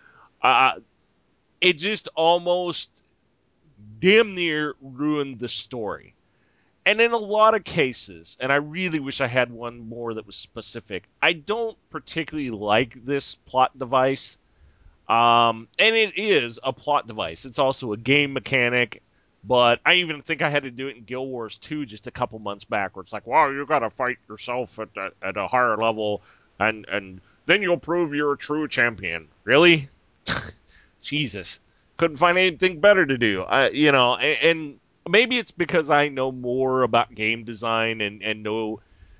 it just almost damn near ruined the story. And in a lot of cases, and I really wish I had one more that was specific, I don't particularly like this plot device. And it is a plot device. It's also a game mechanic, but I even think I had to do it in Guild Wars 2 just a couple months back, where it's like, wow, you gotta fight yourself at a higher level, and then you'll prove you're a true champion. Really? Jesus. Couldn't find anything better to do. And maybe it's because I know more about game design and know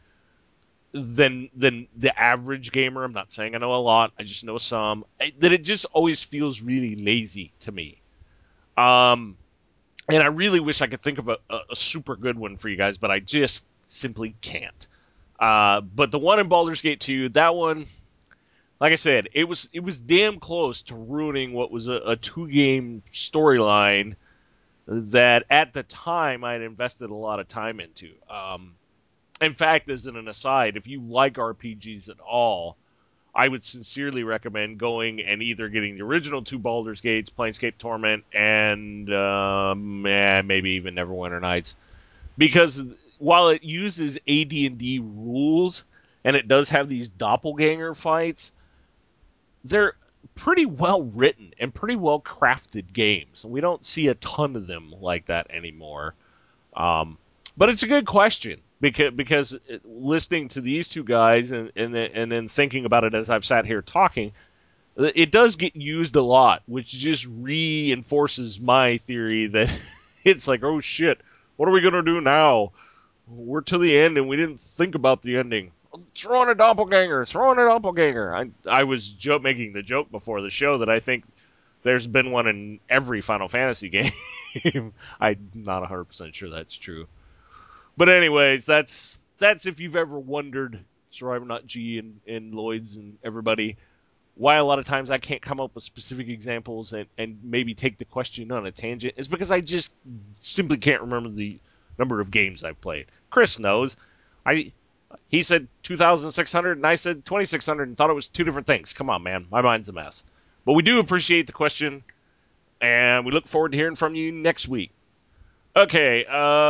than the average gamer. I'm not saying I know a lot. I just know some. That it just always feels really lazy to me. Um, and I really wish I could think of a super good one for you guys, but I just simply can't. But the one in Baldur's Gate 2, that one, like I said, it was damn close to ruining what was a 2-game storyline that at the time I'd invested a lot of time into. In fact, as an aside, if you like RPGs at all, I would sincerely recommend going and either getting the original two Baldur's Gates, Planescape Torment, and maybe even Neverwinter Nights, because while it uses AD&D rules and it does have these doppelganger fights, they're pretty well written and pretty well crafted games. We don't see a ton of them like that anymore. But it's a good question because listening to these two guys and then thinking about it as I've sat here talking, it does get used a lot, which just reinforces my theory that it's like, oh shit, what are we gonna do now? We're to the end and we didn't think about the ending. Throw in a doppelganger. Throw in a doppelganger. I was making the joke before the show that I think there's been one in every Final Fantasy game. I'm not 100% sure that's true. But anyways, that's if you've ever wondered, Survivor Not G and Lloyd's and everybody, why a lot of times I can't come up with specific examples and maybe take the question on a tangent is because I just simply can't remember the number of games I've played. Chris knows. He said 2,600 and I said 2,600 and thought it was two different things. Come on, man. My mind's a mess. But we do appreciate the question, and we look forward to hearing from you next week. Okay,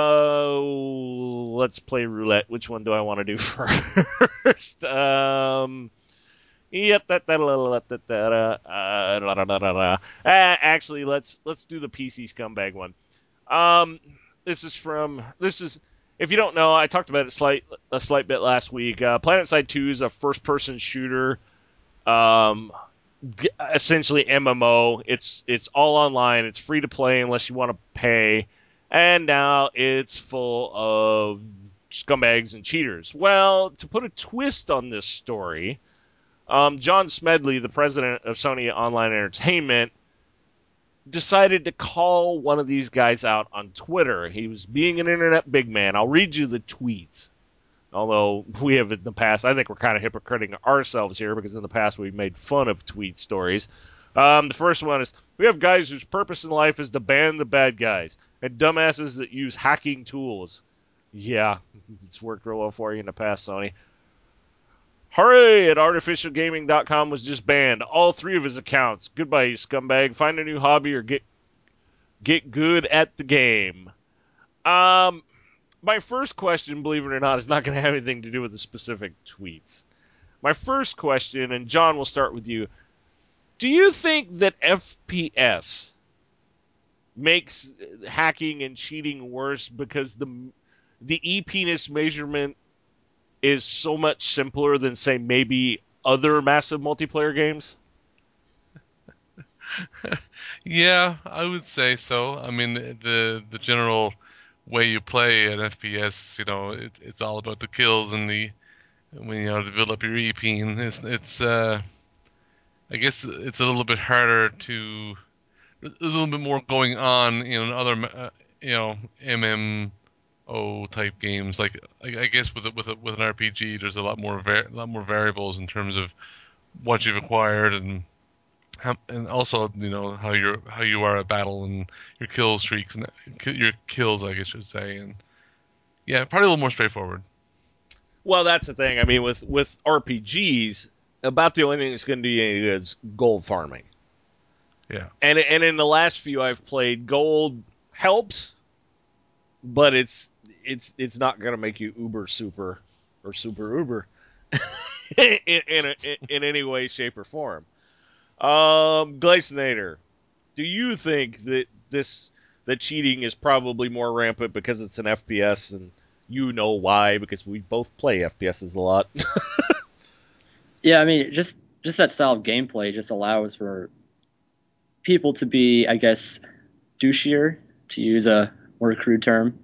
let's play roulette. Which one do I want to do first? Actually, let's do the PC scumbag one. This is if you don't know, I talked about it a slight bit last week. PlanetSide 2 is a first-person shooter, essentially MMO. It's all online. It's free to play unless you want to pay, and now it's full of scumbags and cheaters. Well, to put a twist on this story, John Smedley, the president of Sony Online Entertainment, decided to call one of these guys out on Twitter. He was being an internet big man. I'll read you the tweets. Although we have in the past, I think we're kind of hypocriting ourselves here because in the past we've made fun of tweet stories. The first one is, we have guys whose purpose in life is to ban the bad guys and dumbasses that use hacking tools. Yeah, it's worked real well for you in the past, Sony. Hooray! At artificialgaming.com was just banned. All 3 of his accounts. Goodbye, you scumbag. Find a new hobby or get good at the game. My first question, believe it or not, is not going to have anything to do with the specific tweets. My first question, and John, we'll start with you. Do you think that FPS makes hacking and cheating worse because the e-penis measurement is so much simpler than, say, maybe other massive multiplayer games? Yeah, I would say so. I mean, the general way you play an FPS, it's all about the kills and when to build up your EP. I guess it's a little bit harder to. There's a little bit more going on in other, MMO type games. Like I guess with an RPG, there's a lot more variables in terms of what you've acquired and also how you are at battle and your kill streaks and your kills, I guess I should say, and yeah, probably a little more straightforward. Well, that's the thing. I mean, with RPGs, about the only thing that's going to do you any good is gold farming. Yeah. And in the last few I've played, gold helps, but it's not going to make you uber super or super uber in any way, shape, or form. Gleisnator, do you think that cheating is probably more rampant because it's an FPS, and you know why? Because we both play FPSs a lot. Yeah, I mean, just that style of gameplay just allows for people to be, I guess, douchier, to use a more crude term.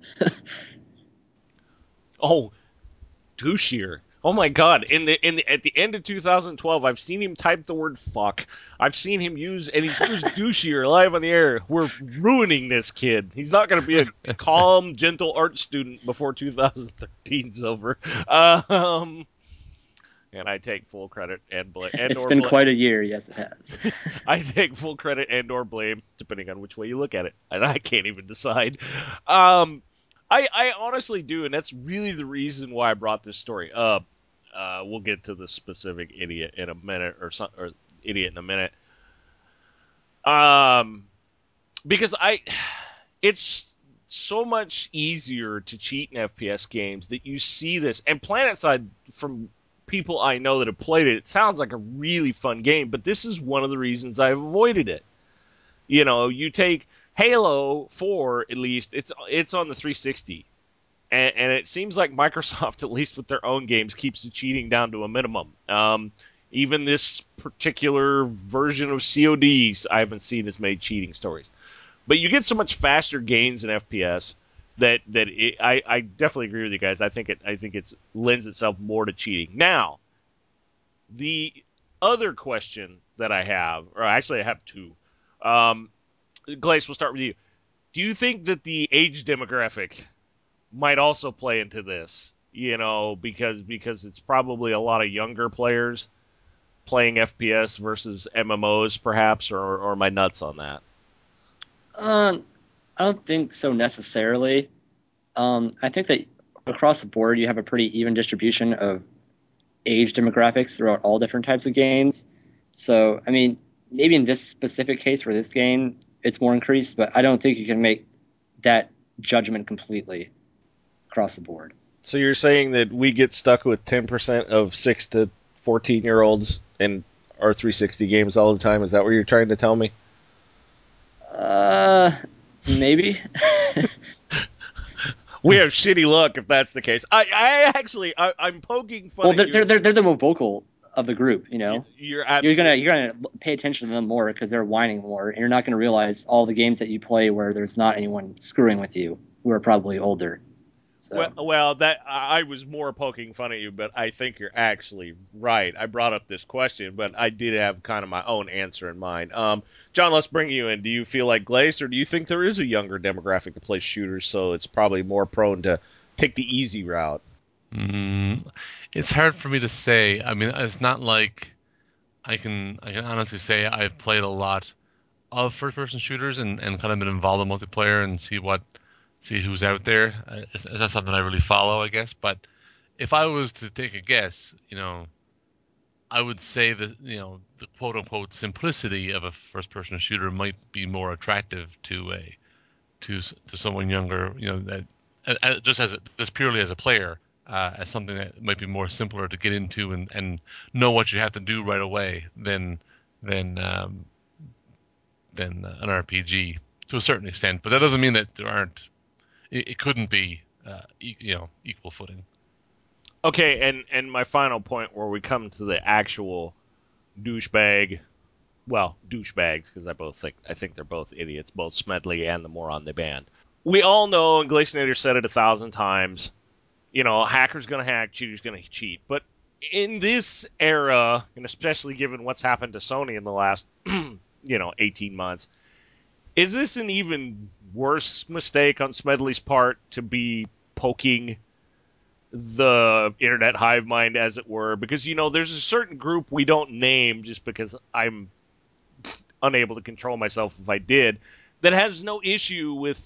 Oh, douchier. Oh my God! At the end of 2012, I've seen him type the word "fuck." I've seen him and he's used douchier live on the air. We're ruining this kid. He's not going to be a calm, gentle art student before 2013's over. and I take full credit and blame. It's been quite a year. Yes, it has. I take full credit and/or blame, depending on which way you look at it, and I can't even decide. Um, I honestly do, and that's really the reason why I brought this story up. We'll get to the specific idiot in a minute, or idiot in a minute. Because it's so much easier to cheat in FPS games that you see this. And PlanetSide, from people I know that have played it, it sounds like a really fun game, but this is one of the reasons I've avoided it. You know, you take Halo 4, at least, it's on the 360. And it seems like Microsoft, at least with their own games, keeps the cheating down to a minimum. Even this particular version of CODs I haven't seen has made cheating stories. But you get so much faster gains in FPS I definitely agree with you guys. I think it lends itself more to cheating. Now, the other question that I have, or actually I have two. Glace, we'll start with you. Do you think that the age demographic might also play into this? You know, because it's probably a lot of younger players playing FPS versus MMOs, perhaps, or am I nuts on that? I don't think so necessarily. I think that across the board, you have a pretty even distribution of age demographics throughout all different types of games. So, I mean, maybe in this specific case for this game, it's more increased, but I don't think you can make that judgment completely across the board. So you're saying that we get stuck with 10% of 6 to 14-year-olds in our 360 games all the time? Is that what you're trying to tell me? Maybe. We have shitty luck if that's the case. I'm poking fun Well, at you. they're the more vocal of the group, you know. You're absolutely... You're gonna pay attention to them more because they're whining more, and you're not gonna realize all the games that you play where there's not anyone screwing with you who are probably older. So. Well, that I was more poking fun at you, but I think you're actually right. I brought up this question, but I did have kind of my own answer in mind. John, let's bring you in. Do you feel like Glace, or do you think there is a younger demographic that plays shooters, so it's probably more prone to take the easy route? It's hard for me to say. I mean, it's not like I can honestly say I've played a lot of first-person shooters and kind of been involved in multiplayer and see who's out there. It's not something I really follow, I guess. But if I was to take a guess, I would say that the quote-unquote simplicity of a first-person shooter might be more attractive to someone younger. That just just purely as a player, as something that might be more simpler to get into and know what you have to do right away than an RPG to a certain extent. But that doesn't mean that there aren't. It couldn't be equal footing. Okay, and my final point where we come to the actual douchebags, because I think they're both idiots, both Smedley and the moron they banned. We all know, and Glacinator said it 1,000 times, hacker's going to hack, cheater's going to cheat. But in this era, and especially given what's happened to Sony in the last, 18 months, is this an even worse mistake on Smedley's part to be poking the internet hive mind, as it were? Because, there's a certain group we don't name just because I'm unable to control myself if I did, that has no issue with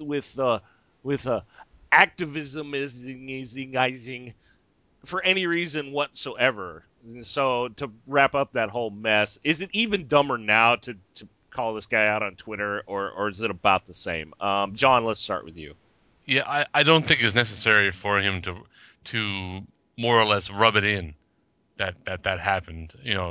activismizing for any reason whatsoever. And so to wrap up that whole mess, is it even dumber now to call this guy out on Twitter, or is it about the same? John, let's start with you. Yeah, I don't think it's necessary for him to more or less rub it in that happened.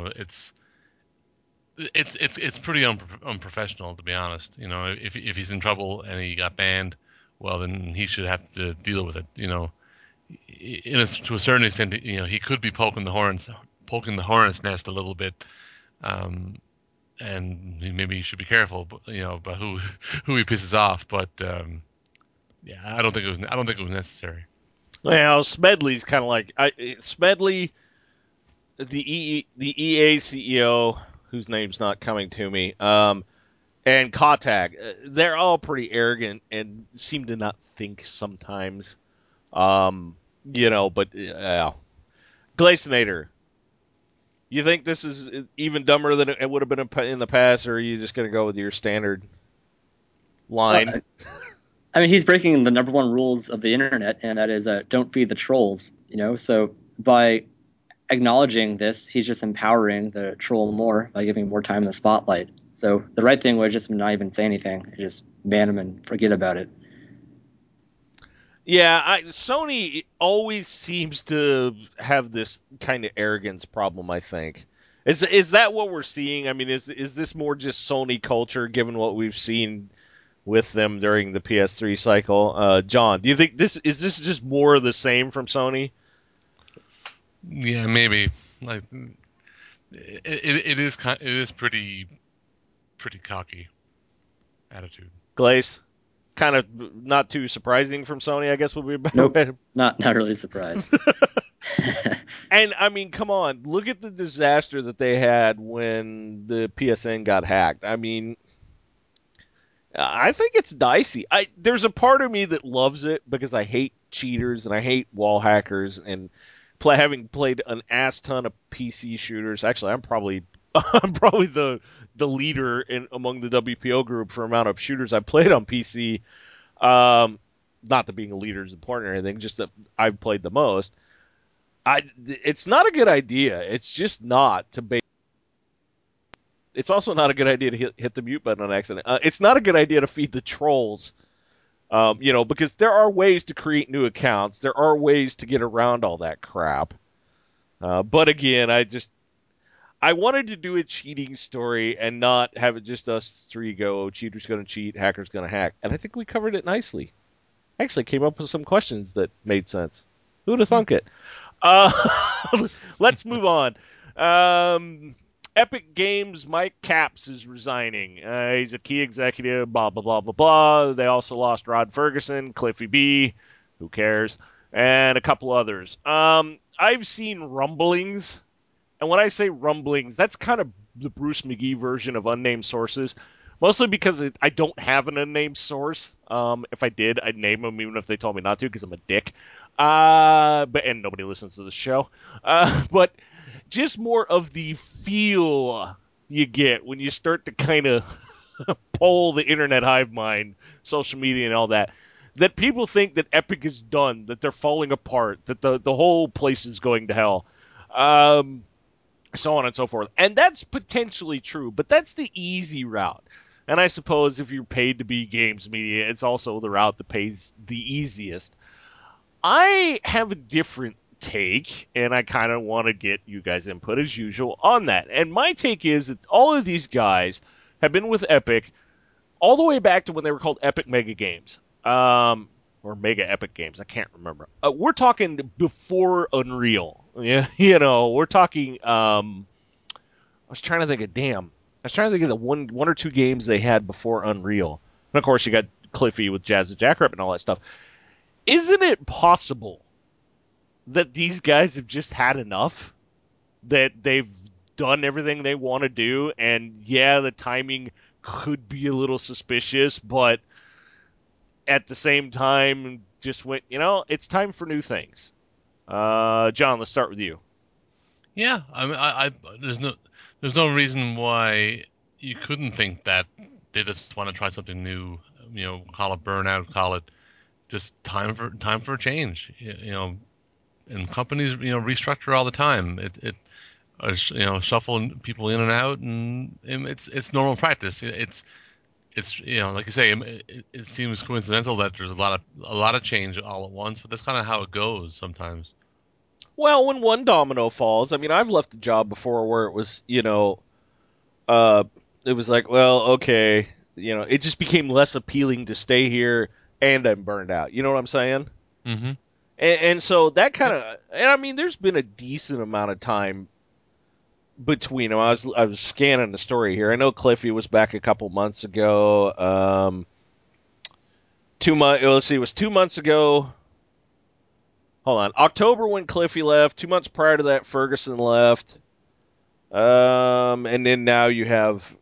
It's pretty unprofessional, to be honest. If he's in trouble and he got banned, well, then he should have to deal with it. To a certain extent, he could be poking the hornet's nest a little bit, and maybe he should be careful, about who he pisses off. But yeah, I don't think it was necessary. Well, Smedley's kind of like Smedley, the EA CEO, whose name's not coming to me, and Kotak. They're all pretty arrogant and seem to not think sometimes. But Glacinator, You think this is even dumber than it would have been in the past, or are you just going to go with your standard line? I mean, he's breaking the number one rules of the internet, and that is don't feed the trolls. So by acknowledging this, he's just empowering the troll more by giving more time in the spotlight. So the right thing was just not even say anything, just ban him and forget about it. Yeah, Sony always seems to have this kind of arrogance problem, I think. Is that what we're seeing? I mean, is this more just Sony culture, given what we've seen with them during the PS3 cycle? John, do you think this just more of the same from Sony? Yeah, maybe. Like it is pretty cocky attitude. Glaze, kind of not too surprising from Sony, I guess would be a better Nope. way to- Not really surprised. And I mean, come on, look at the disaster that they had when the PSN got hacked. I mean, I think it's dicey. There's a part of me that loves it because I hate cheaters and I hate wall hackers, and having played an ass ton of PC shooters. Actually, I'm probably the leader among the WPO group for amount of shooters I played on PC. Not that being a leader is important or anything, just that I've played the most. It's not a good idea. It's just not to bait. It's also not a good idea to hit the mute button on accident. It's not a good idea to feed the trolls, because there are ways to create new accounts. There are ways to get around all that crap. But again, I wanted to do a cheating story and not have it just us three go, cheater's going to cheat, hacker's going to hack. And I think we covered it nicely. Actually came up with some questions that made sense. Who'd have thunk it? Let's move on. Epic Games Mike Capps is resigning. He's a key executive, blah, blah, blah, blah, blah. They also lost Rod Ferguson, Cliffy B, who cares, and a couple others. I've seen rumblings, and when I say rumblings, that's kind of the Bruce McGee version of unnamed sources, mostly because I don't have an unnamed source. If I did, I'd name them even if they told me not to, because I'm a dick. And nobody listens to the show. But just more of the feel you get when you start to kind of poll the internet hive mind, social media and all that. That people think that Epic is done, that they're falling apart, that the whole place is going to hell. So on and so forth. And that's potentially true, but that's the easy route. And I suppose if you're paid to be games media, it's also the route that pays the easiest. I have a different take, and I kind of want to get you guys' input as usual on that. And my take is that all of these guys have been with Epic all the way back to when they were called Epic Mega Games. Or Mega Epic Games, I can't remember. We're talking before Unreal. Yeah, we're talking. I was trying to think of the one or two games they had before Unreal, and of course you got Cliffy with Jazz the Jackrabbit and all that stuff. Isn't it possible that these guys have just had enough? That they've done everything they want to do, and yeah, the timing could be a little suspicious, but at the same time, just went, it's time for new things. John, let's start with you. Yeah, I mean, there's no reason why you couldn't think that they just want to try something new. Call it burnout, call it just time for a change. And companies restructure all the time. Shuffle people in and out, and it's normal practice. It's like you say, it seems coincidental that there's a lot of change all at once, but that's kind of how it goes sometimes. Well, when one domino falls, I mean, I've left a job before where it was, it was like, well, okay, it just became less appealing to stay here, and I'm burned out. You know what I'm saying? Mm-hmm. And so that kind of, and I mean, there's been a decent amount of time between them. I was scanning the story here. I know Cliffy was back a couple months ago. 2 months. Let's see, it was 2 months ago. Hold on, October when Cliffy left. 2 months prior to that, Ferguson left. And then now you have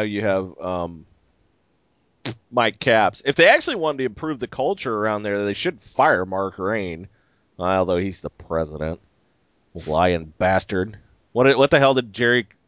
Mike Capps. If they actually wanted to improve the culture around there, they should fire Mark Rain, although he's the president, lying bastard. What the hell did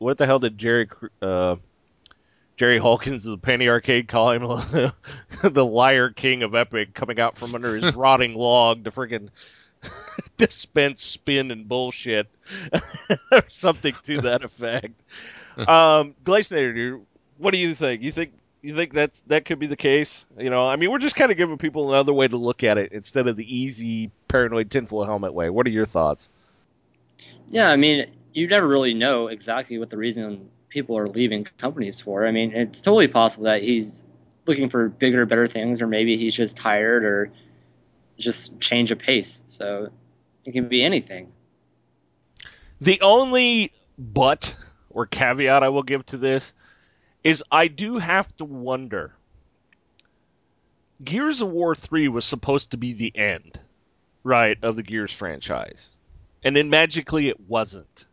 Jerry Hawkins of the Penny Arcade call him? The liar king of Epic, coming out from under his rotting log to friggin' dispense spin and bullshit, or something to that effect. Glaciator, dude, what do you think? You think that could be the case? You know, I mean, we're just kind of giving people another way to look at it instead of the easy paranoid tinfoil helmet way. What are your thoughts? Yeah, I mean, you never really know exactly what the reason people are leaving companies for. I mean, it's totally possible that he's looking for bigger, better things, or maybe he's just tired, or just change of pace. So it can be anything. The only but or caveat I will give to this is I do have to wonder. Gears of War 3 was supposed to be the end, right, of the Gears franchise. And then magically it wasn't.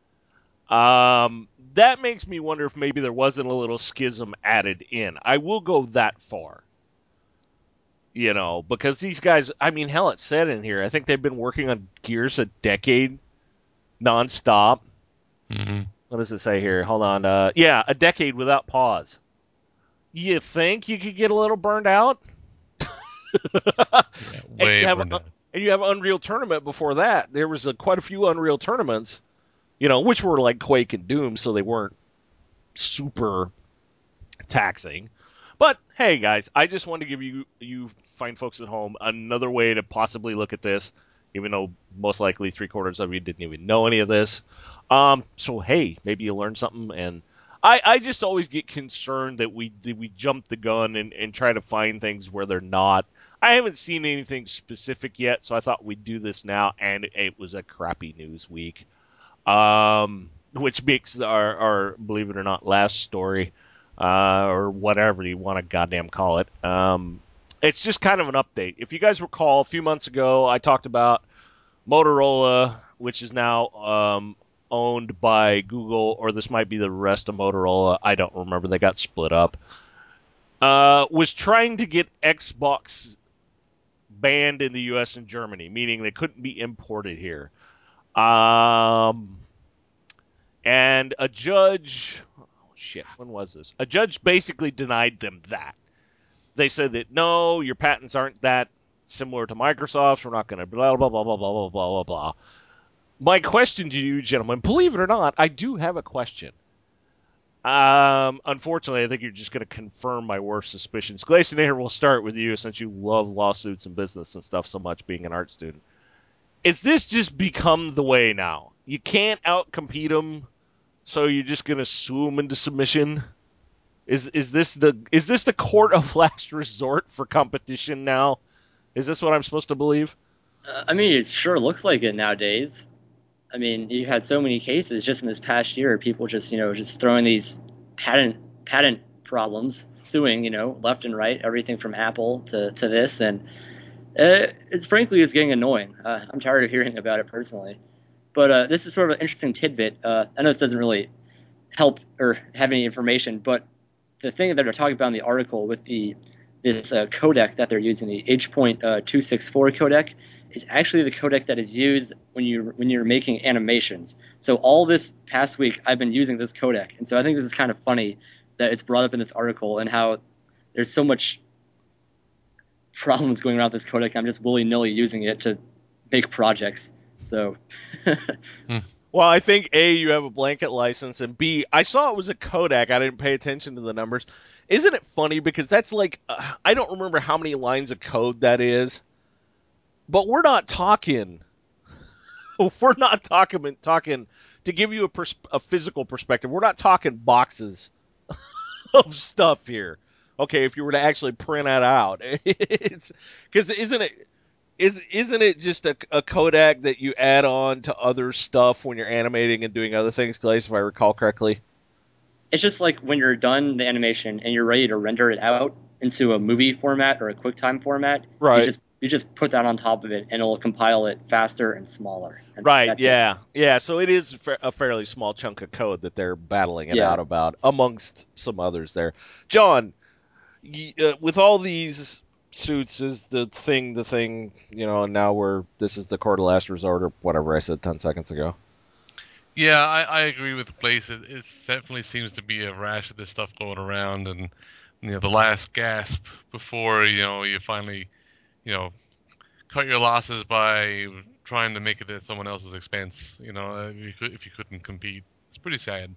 That makes me wonder if maybe there wasn't a little schism added in. I will go that far. You know, because these guys, I mean, hell, it said in here, I think they've been working on Gears a decade nonstop. Mm-hmm. What does it say here? Hold on. Yeah, a decade without pause. You think you could get a little burned out? Yeah, and way you have burned out. and you have Unreal Tournament before that. There was quite a few Unreal Tournaments, you know, which were like Quake and Doom, so they weren't super taxing. But hey, guys, I just wanted to give you fine folks at home another way to possibly look at this, even though most likely 3/4 of you didn't even know any of this. So hey, maybe you learned something, and I just always get concerned that we jump the gun and try to find things where they're not. I haven't seen anything specific yet, so I thought we'd do this now, and it was a crappy news week. Which makes our believe it or not last story, or whatever you want to goddamn call it. It's just kind of an update. If you guys recall, a few months ago, I talked about Motorola, which is now owned by Google, or this might be the rest of Motorola. I don't remember. They got split up. Was trying to get Xbox banned in the U.S. and Germany, meaning they couldn't be imported here. And a judge, when was this? A judge basically denied them that. They said that no, your patents aren't that similar to Microsoft's. We're not going to blah blah blah blah blah blah blah blah blah. My question to you, gentlemen, believe it or not, I do have a question. Unfortunately, I think you're just going to confirm my worst suspicions. Glaciator, we'll start with you since you love lawsuits and business and stuff so much, being an art student. Is this just become the way now? You can't outcompete them, so you're just going to sue them into submission? Is this the court of last resort for competition now? Is this what I'm supposed to believe? I mean, it sure looks like it nowadays. I mean, you had so many cases just in this past year, people just just throwing these patent problems, suing left and right, everything from Apple to this, and it's getting annoying. I'm tired of hearing about it personally, but this is sort of an interesting tidbit. I know this doesn't really help or have any information, but the thing that they're talking about in the article with this codec that they're using, the H.264 codec, is actually the codec that is used when you're making animations. So all this past week, I've been using this codec, and so I think this is kind of funny that it's brought up in this article and how there's so much problems going around with this codec. I'm just willy-nilly using it to make projects. So. Well, I think A, you have a blanket license, and B, I saw it was a codec. I didn't pay attention to the numbers. Isn't it funny because that's like I don't remember how many lines of code that is, but we're not talking. We're not talking to give you a physical perspective. We're not talking boxes of stuff here. Okay, if you were to actually print that out, it's because isn't it just a codec that you add on to other stuff when you're animating and doing other things, Glaze, if I recall correctly? It's just like when you're done the animation and you're ready to render it out into a movie format or a QuickTime format, Right. You just put that on top of it and it'll compile it faster and smaller. And right. Yeah. It. Yeah. So it is a fairly small chunk of code that they're battling it out about amongst some others there. John, with all these suits, is the thing, and now this is the court of last resort or whatever I said 10 seconds ago. Yeah, I agree with Glace. It definitely seems to be a rash of this stuff going around, and the last gasp before you finally you know cut your losses by trying to make it at someone else's expense. If you couldn't compete, it's pretty sad.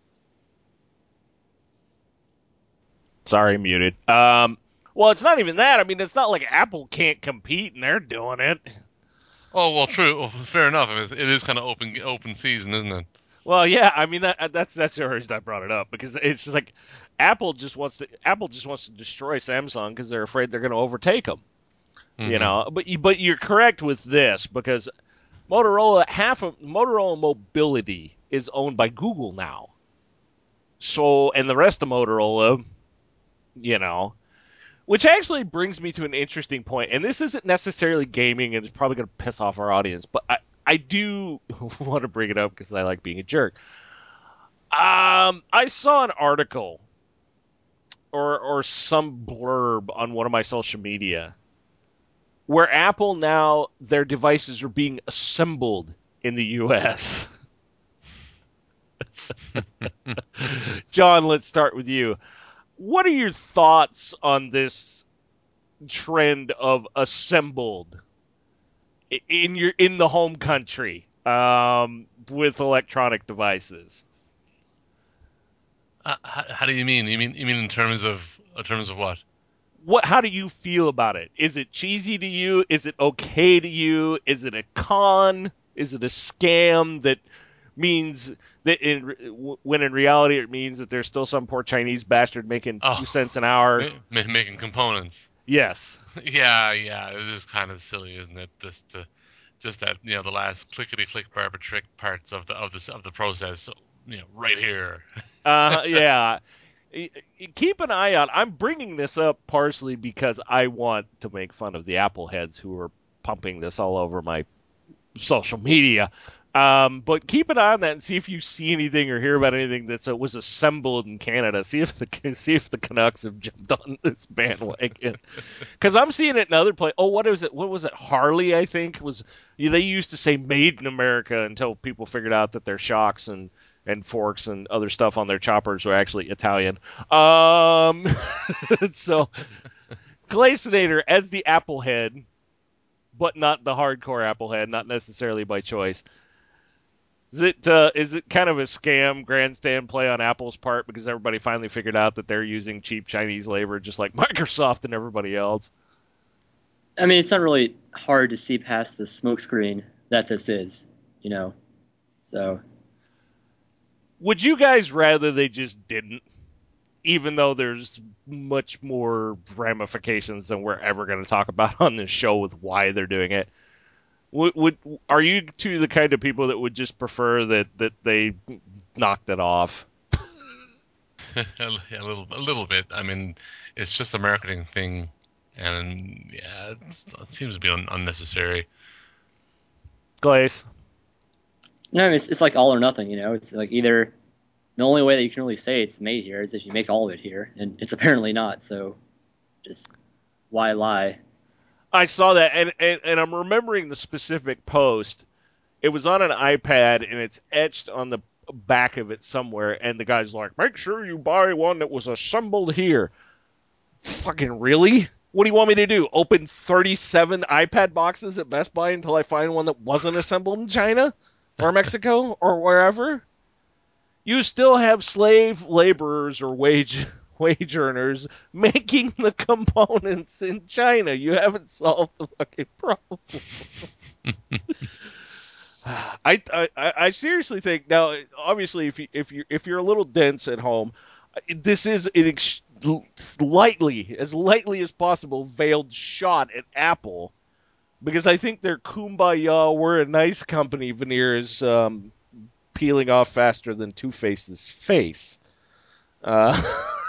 Sorry, muted. Well, it's not even that. I mean, it's not like Apple can't compete and they're doing it. Oh well, true. Well, fair enough. It is kind of open season, isn't it? Well, yeah. I mean, that's the reason I brought it up because it's just like Apple just wants to destroy Samsung because they're afraid they're going to overtake them. Hmm. But you're correct with this because half of Motorola Mobility is owned by Google now. So, and the rest of Motorola, you know, which actually brings me to an interesting point. And this isn't necessarily gaming, and it's probably going to piss off our audience, but I do want to bring it up because I like being a jerk. I saw an article or some blurb on one of my social media where Apple now their devices are being assembled in the U.S. John, let's start with you. What are your thoughts on this trend of assembled in the home country with electronic devices? How do you mean? You mean in terms of what? How do you feel about it? Is it cheesy to you? Is it okay to you? Is it a con? Is it a scam that means that when in reality it means that there's still some poor Chinese bastard making Oh, 2 cents an hour? making components. Yes. Yeah, yeah. It is kind of silly, isn't it? Just that the last clickety click barber trick parts of the process. So, right here. Yeah. Keep an eye on. I'm bringing this up partially because I want to make fun of the Apple heads who are pumping this all over my social media. But keep an eye on that and see if you see anything or hear about anything that was assembled in Canada. See if the Canucks have jumped on this bandwagon. Because I'm seeing it in other places. Oh, what is it? What was it? Harley, I think was. They used to say "Made in America" until people figured out that their shocks and forks and other stuff on their choppers were actually Italian. So Glacenator as the Apple head, but not the hardcore Apple head, not necessarily by choice. Is it kind of a scam grandstand play on Apple's part because everybody finally figured out that they're using cheap Chinese labor just like Microsoft and everybody else? I mean, it's not really hard to see past the smokescreen that this is, you know. So Would you guys rather they just didn't, even though there's much more ramifications than we're ever going to talk about on this show with why they're doing it? Would are you two the kind of people that would just prefer that they knocked it off? A little bit. I mean, it's just a marketing thing, and yeah, it seems to be unnecessary. Glaze. no, I mean, it's like all or nothing, you know. It's like either the only way that you can really say it's made here is if you make all of it here, and it's apparently not. So just why lie? I saw that, and I'm remembering the specific post. It was on an iPad, and it's etched on the back of it somewhere. And the guy's like, "Make sure you buy one that was assembled here." Fucking really? What do you want me to do? Open 37 iPad boxes at Best Buy until I find one that wasn't assembled in China or Mexico or wherever? You still have slave laborers or wage earners making the components in China. You haven't solved the fucking problem. I seriously think now. Obviously, if you're a little dense at home, this is as lightly as possible veiled shot at Apple because I think their "Kumbaya, we're a nice company" veneer is peeling off faster than Two Face's face. Uh,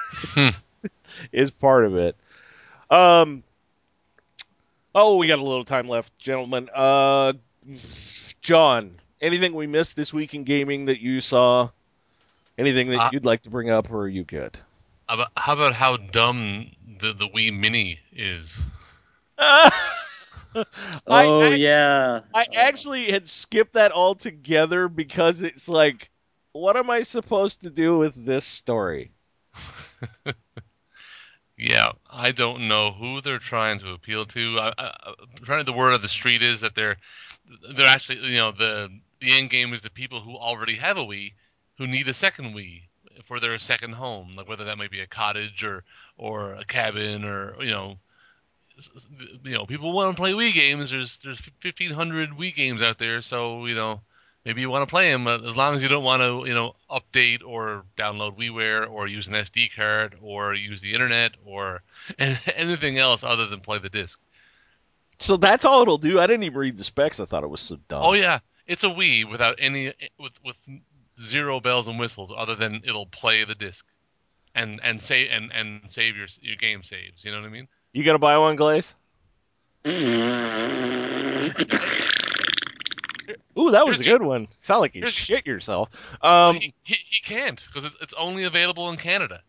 is part of it. Um. Oh, we got a little time left, gentlemen. John, anything we missed this week in gaming that you saw? Anything that Uh, you'd like to bring up, or are you good? how about how dumb the Wii Mini is? I Oh actually, yeah. I actually had skipped that altogether because it's like, what am I supposed to do with this story? Yeah, I don't know who they're trying to appeal to. Apparently, the word of the street is that they're actually, the end game is the people who already have a Wii who need a second Wii for their second home, like whether that might be a cottage or a cabin or people want to play Wii games. There's 1,500 Wii games out there, so maybe you want to play them, as long as you don't want to update or download WiiWare or use an SD card or use the internet or anything else other than play the disc. So that's all it'll do. I didn't even read the specs. I thought it was so Oh dumb. yeah, it's a Wii without any with zero bells and whistles other than it'll play the disc and save your game saves. You know what I mean? You gonna buy one, Glaze? Hey, Ooh, that was here's a the good one. Sound like you here's shit yourself. well he can't because it's only available in Canada.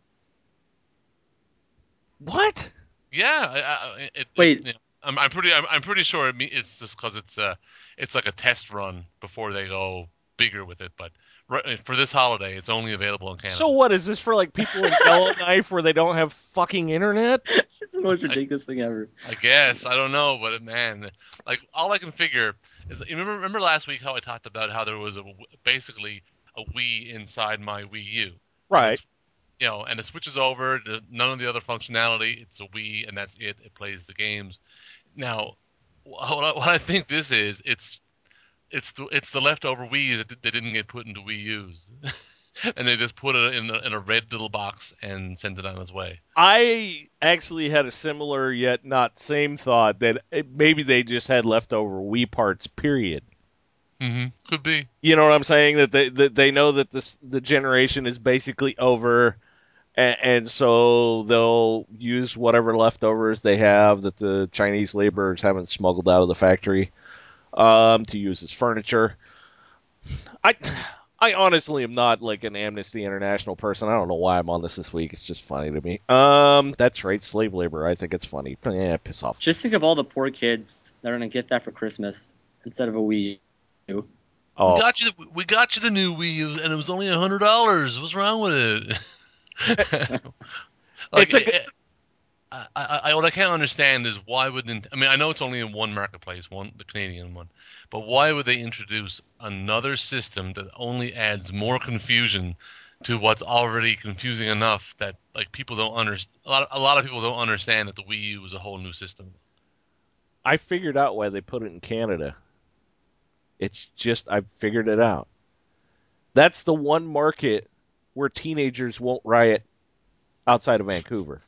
What? Yeah, Wait, I'm pretty sure it's just because it's like a test run before they go bigger with it. But for this holiday, it's only available in So Canada. what is this for? Like people in Yellowknife where they don't have fucking internet? it's the most I, ridiculous thing ever. I guess I don't know, but man, like all I can figure is you remember last week how I talked about how there was basically a Wii inside my Wii U, and Right. and it switches over to none of the other functionality. It's a Wii, and that's it. It plays the games. Now, what I think this is, it's the leftover Wii's that they didn't get put into Wii U's, and they just put it in a red little box and sent it on its way. I actually had a similar yet not same thought that maybe they just had leftover Wii parts. Period. Could be. You know what I'm saying? That they know that the generation is basically over, and so they'll use whatever leftovers they have that the Chinese laborers haven't smuggled out of the factory to use as furniture. I I honestly am not like an Amnesty International person. I don't know why I'm on this week. It's just funny to me. That's right, slave labor. I think it's funny. Yeah, piss off. Just think of all the poor kids that are gonna get that for Christmas instead of a Wii U. We Oh, got you. We got you the new Wii, and it was only $100. What's wrong with it? like, it's like what I can't understand is why would I mean I know it's only in one marketplace, the Canadian one, but why would they introduce another system that only adds more confusion to what's already confusing enough that like people don't understand. A lot of people don't understand that the Wii U is a whole new system. I figured out why they put it in Canada. It's just I figured it out. That's the one market where teenagers won't riot outside of Vancouver.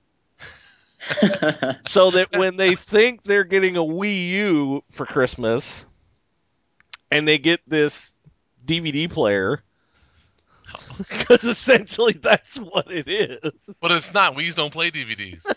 So that when they think they're getting a Wii U for Christmas and they get this DVD player, because essentially that's what it is. But it's not. Wii's don't play DVDs.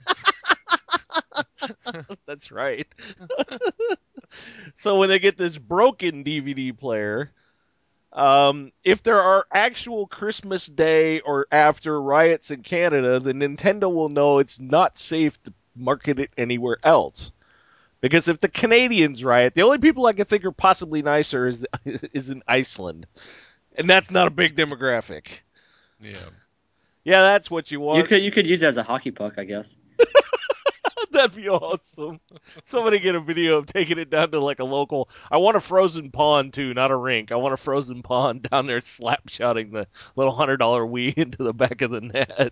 That's right. So when they get this broken DVD player, if there are actual Christmas Day or after riots in Canada, then Nintendo will know it's not safe to market it anywhere else. Because if the Canadians riot, the only people I can think are possibly nicer is in Iceland, and that's not a big demographic. Yeah. Yeah, that's what you You want. could use it as a hockey puck, I guess. That'd be awesome. Somebody get a video of taking it down to like a local. I want a frozen pond too, not a rink. I want a frozen pond down there, slap shotting the little $100 Wii into the back of the net.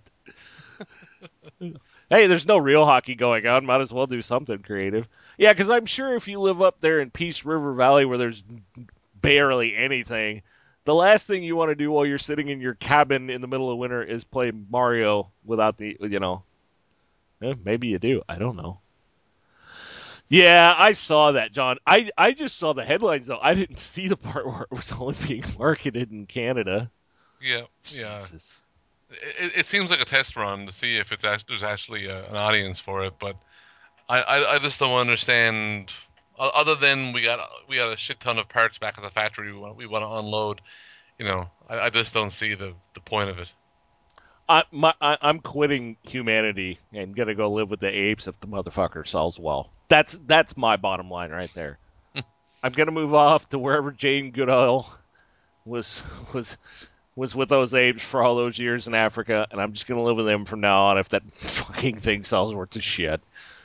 Hey, there's no real hockey going on. Might as well do something creative. Yeah, because I'm sure if you live up there in Peace River Valley where there's barely anything, the last thing you want to do while you're sitting in your cabin in the middle of winter is play Mario without the. Maybe you do. I don't know. Yeah, I saw that, John. I just saw the headlines though. I didn't see the part where it was only being marketed in Canada. Yeah. Yeah. Jesus. It seems like a test run to see if there's actually an audience for it, but I just don't understand. Other than we got a shit ton of parts back at the factory we want to unload. I just don't see the point of it. I'm quitting humanity and gonna go live with the apes if the motherfucker sells well. That's my bottom line right there. I'm gonna move off to wherever Jane Goodall was was was with those apes for all those years in Africa, and I'm just gonna live with them from now on if that fucking thing sells worth of shit.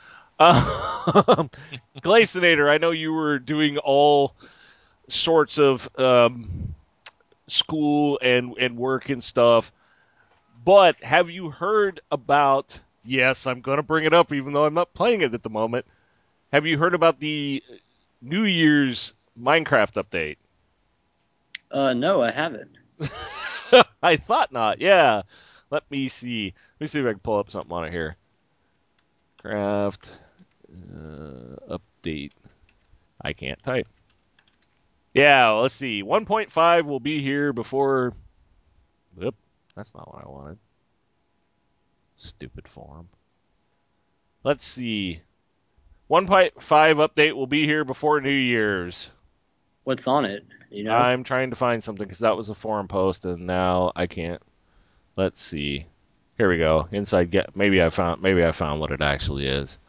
Glacinator, I know you were doing all sorts of school and work and stuff, but have you heard about? Yes, I'm gonna bring it up, even though I'm not playing it at the moment. Have you heard about the New Year's Minecraft update? No, I haven't. I thought not. Yeah. Let me see. Let me see if I can pull up something on it here. Craft update. I can't type. Yeah, let's see. 1.5 will be here before. Oop, that's not what I wanted. Stupid forum. Let's see. 1.5 update will be here before New Year's. What's on it? You know? I'm trying to find something because that was a forum post and now I can't. Let's see. Here we go. Inside get. Maybe I found what it actually is.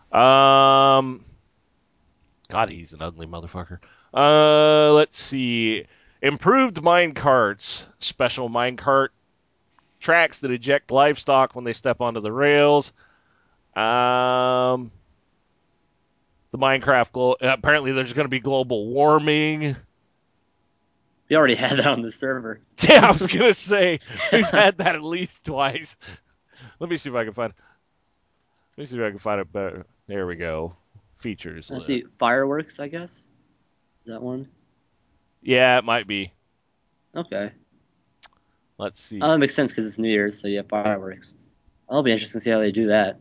God, he's an ugly motherfucker. Let's see. Improved mine carts. Special mine cart tracks that eject livestock when they step onto the rails. The Minecraft apparently there's going to be global warming. We already had that on the server. Yeah, I was gonna say we've had that at least twice. Let me see if I can find. Let me see if I can find it better. There we go. Features. I see fireworks, I guess. Is that one? Yeah, it might be. Okay. Let's see. That makes sense because it's New Year's, so yeah, fireworks. I'll be interested to see how they do that.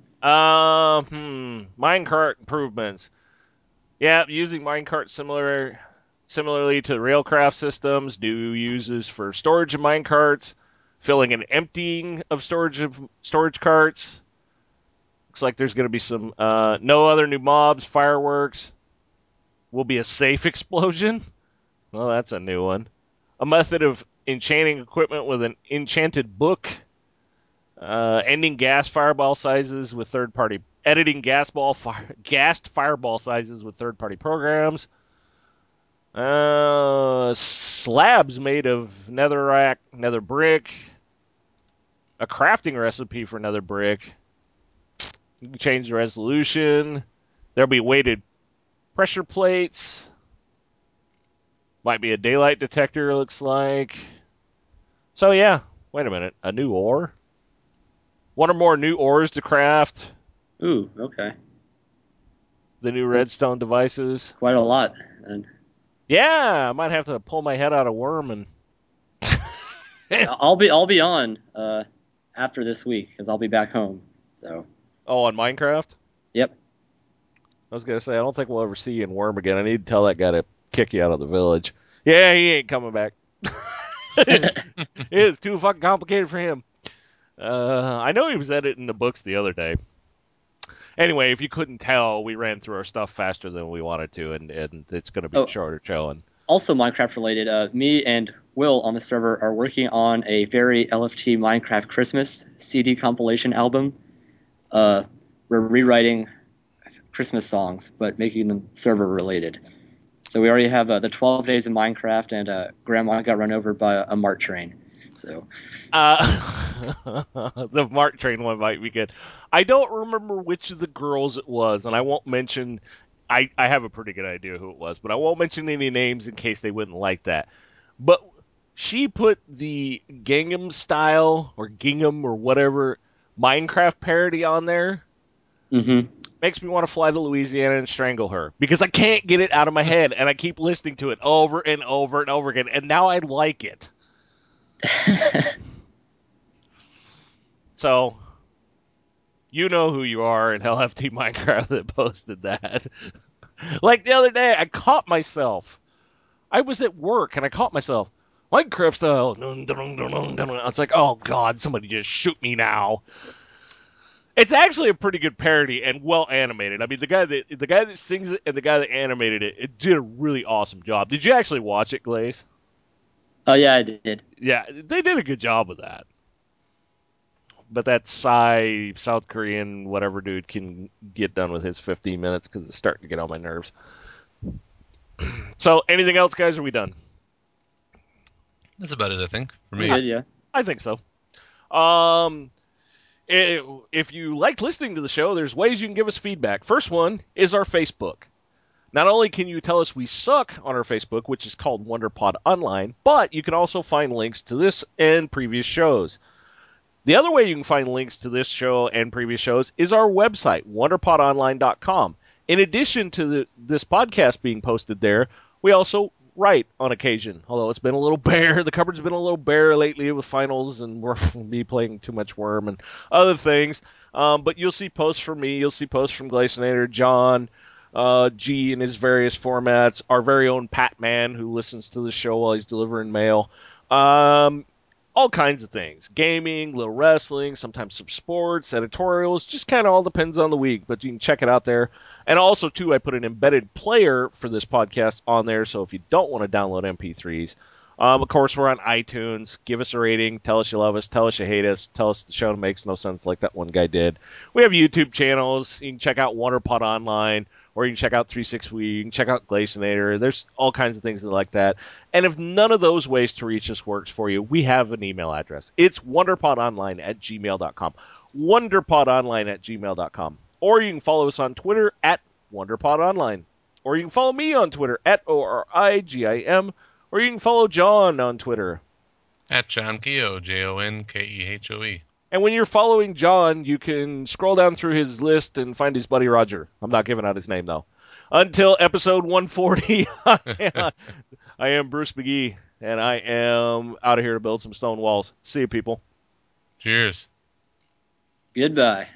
Minecart improvements. Yeah, using minecart similarly to Railcraft systems. New uses for storage of minecarts, filling and emptying of storage carts. Looks like there's going to be some no other new mobs, fireworks. Will be a safe explosion. Well, that's a new one. A method of enchanting equipment with an enchanted book. Ending gas fireball sizes with third-party editing gassed fireball sizes with third-party programs. Slabs made of netherrack, nether brick. A crafting recipe for nether brick. You can change the resolution. There'll be weighted pressure plates. Might be a daylight detector, looks like. So yeah, wait a minute. A new ore? One or more new ores to craft. Ooh, okay. The new redstone devices. Quite a lot. And Yeah, I might have to pull my head out of worm and. I'll be on after this week because I'll be back home. So. Oh, on Minecraft? Yep. I was gonna say I don't think we'll ever see you in Worm again. I need to tell that guy to kick you out of the village. Yeah, he ain't coming back. It is too fucking complicated for him. I know he was editing the books the other day. Anyway, if you couldn't tell, we ran through our stuff faster than we wanted to, and it's going to be shorter chilling. Also Minecraft related, me and Will on the server are working on a very LFT Minecraft Christmas CD compilation album. We're rewriting Christmas songs, but making them server related. So we already have the 12 Days of Minecraft and Grandma Got Run Over by a Mart Train. So the Mart Train one might be good. I don't remember which of the girls it was, and I won't mention. I have a pretty good idea who it was, but I won't mention any names in case they wouldn't like that. But she put the Gangnam Style or Gingham or whatever Minecraft parody on there. Mm-hmm. Makes me want to fly to Louisiana and strangle her because I can't get it out of my head, and I keep listening to it over and over and over again, and now I like it. So, you know who you are in LFT Minecraft that posted that. Like the other day, I caught myself. I was at work and I caught myself. Minecraft style. I was like, oh god, somebody just shoot me now. It's actually a pretty good parody and well animated. I mean, the guy that sings it and the guy that animated it, it did a really awesome job. Did you actually watch it, Glaze? Oh yeah, I did. Yeah, they did a good job with that. that South Korean whatever dude can get done with his 15 minutes because it's starting to get on my nerves. So, anything else, guys? Are we done? That's about it, I think, for We me. good, yeah. I think so. Um, if you like listening to the show, there's ways you can give us feedback. First one is our Facebook. Not only can you tell us we suck on our Facebook, which is called WonderPod Online, but you can also find links to this and previous shows. The other way you can find links to this show and previous shows is our website, wonderpodonline.com. In addition to this podcast being posted there, we also write on occasion, although it's been a little bare. The cupboard's been a little bare lately with finals, and we're me playing too much Worm and other things. But you'll see posts from me. You'll see posts from Glacenator, John, G in his various formats, our very own Pat Man who listens to the show while he's delivering mail. All kinds of things. Gaming, little wrestling, sometimes some sports, editorials, just kind of all depends on the week, but you can check it out there. And also, too, I put an embedded player for this podcast on there, so if you don't want to download MP3s, of course, we're on iTunes. Give us a rating. Tell us you love us. Tell us you hate us. Tell us the show makes no sense like that one guy did. We have YouTube channels. You can check out WonderPod Online, or you can check out 363. You can check out Glacenator. There's all kinds of things like that. And if none of those ways to reach us works for you, we have an email address. It's wonderpodonline@gmail.com. Wonderpodonline@gmail.com. Or you can follow us on Twitter at WonderPodOnline. Or you can follow me on Twitter at ORIGIM. Or you can follow John on Twitter. At John Kehoe, JONKEHOE. And when you're following John, you can scroll down through his list and find his buddy Roger. I'm not giving out his name, though. Until episode 140, I am Bruce McGee, and I am out of here to build some stone walls. See you, people. Cheers. Goodbye.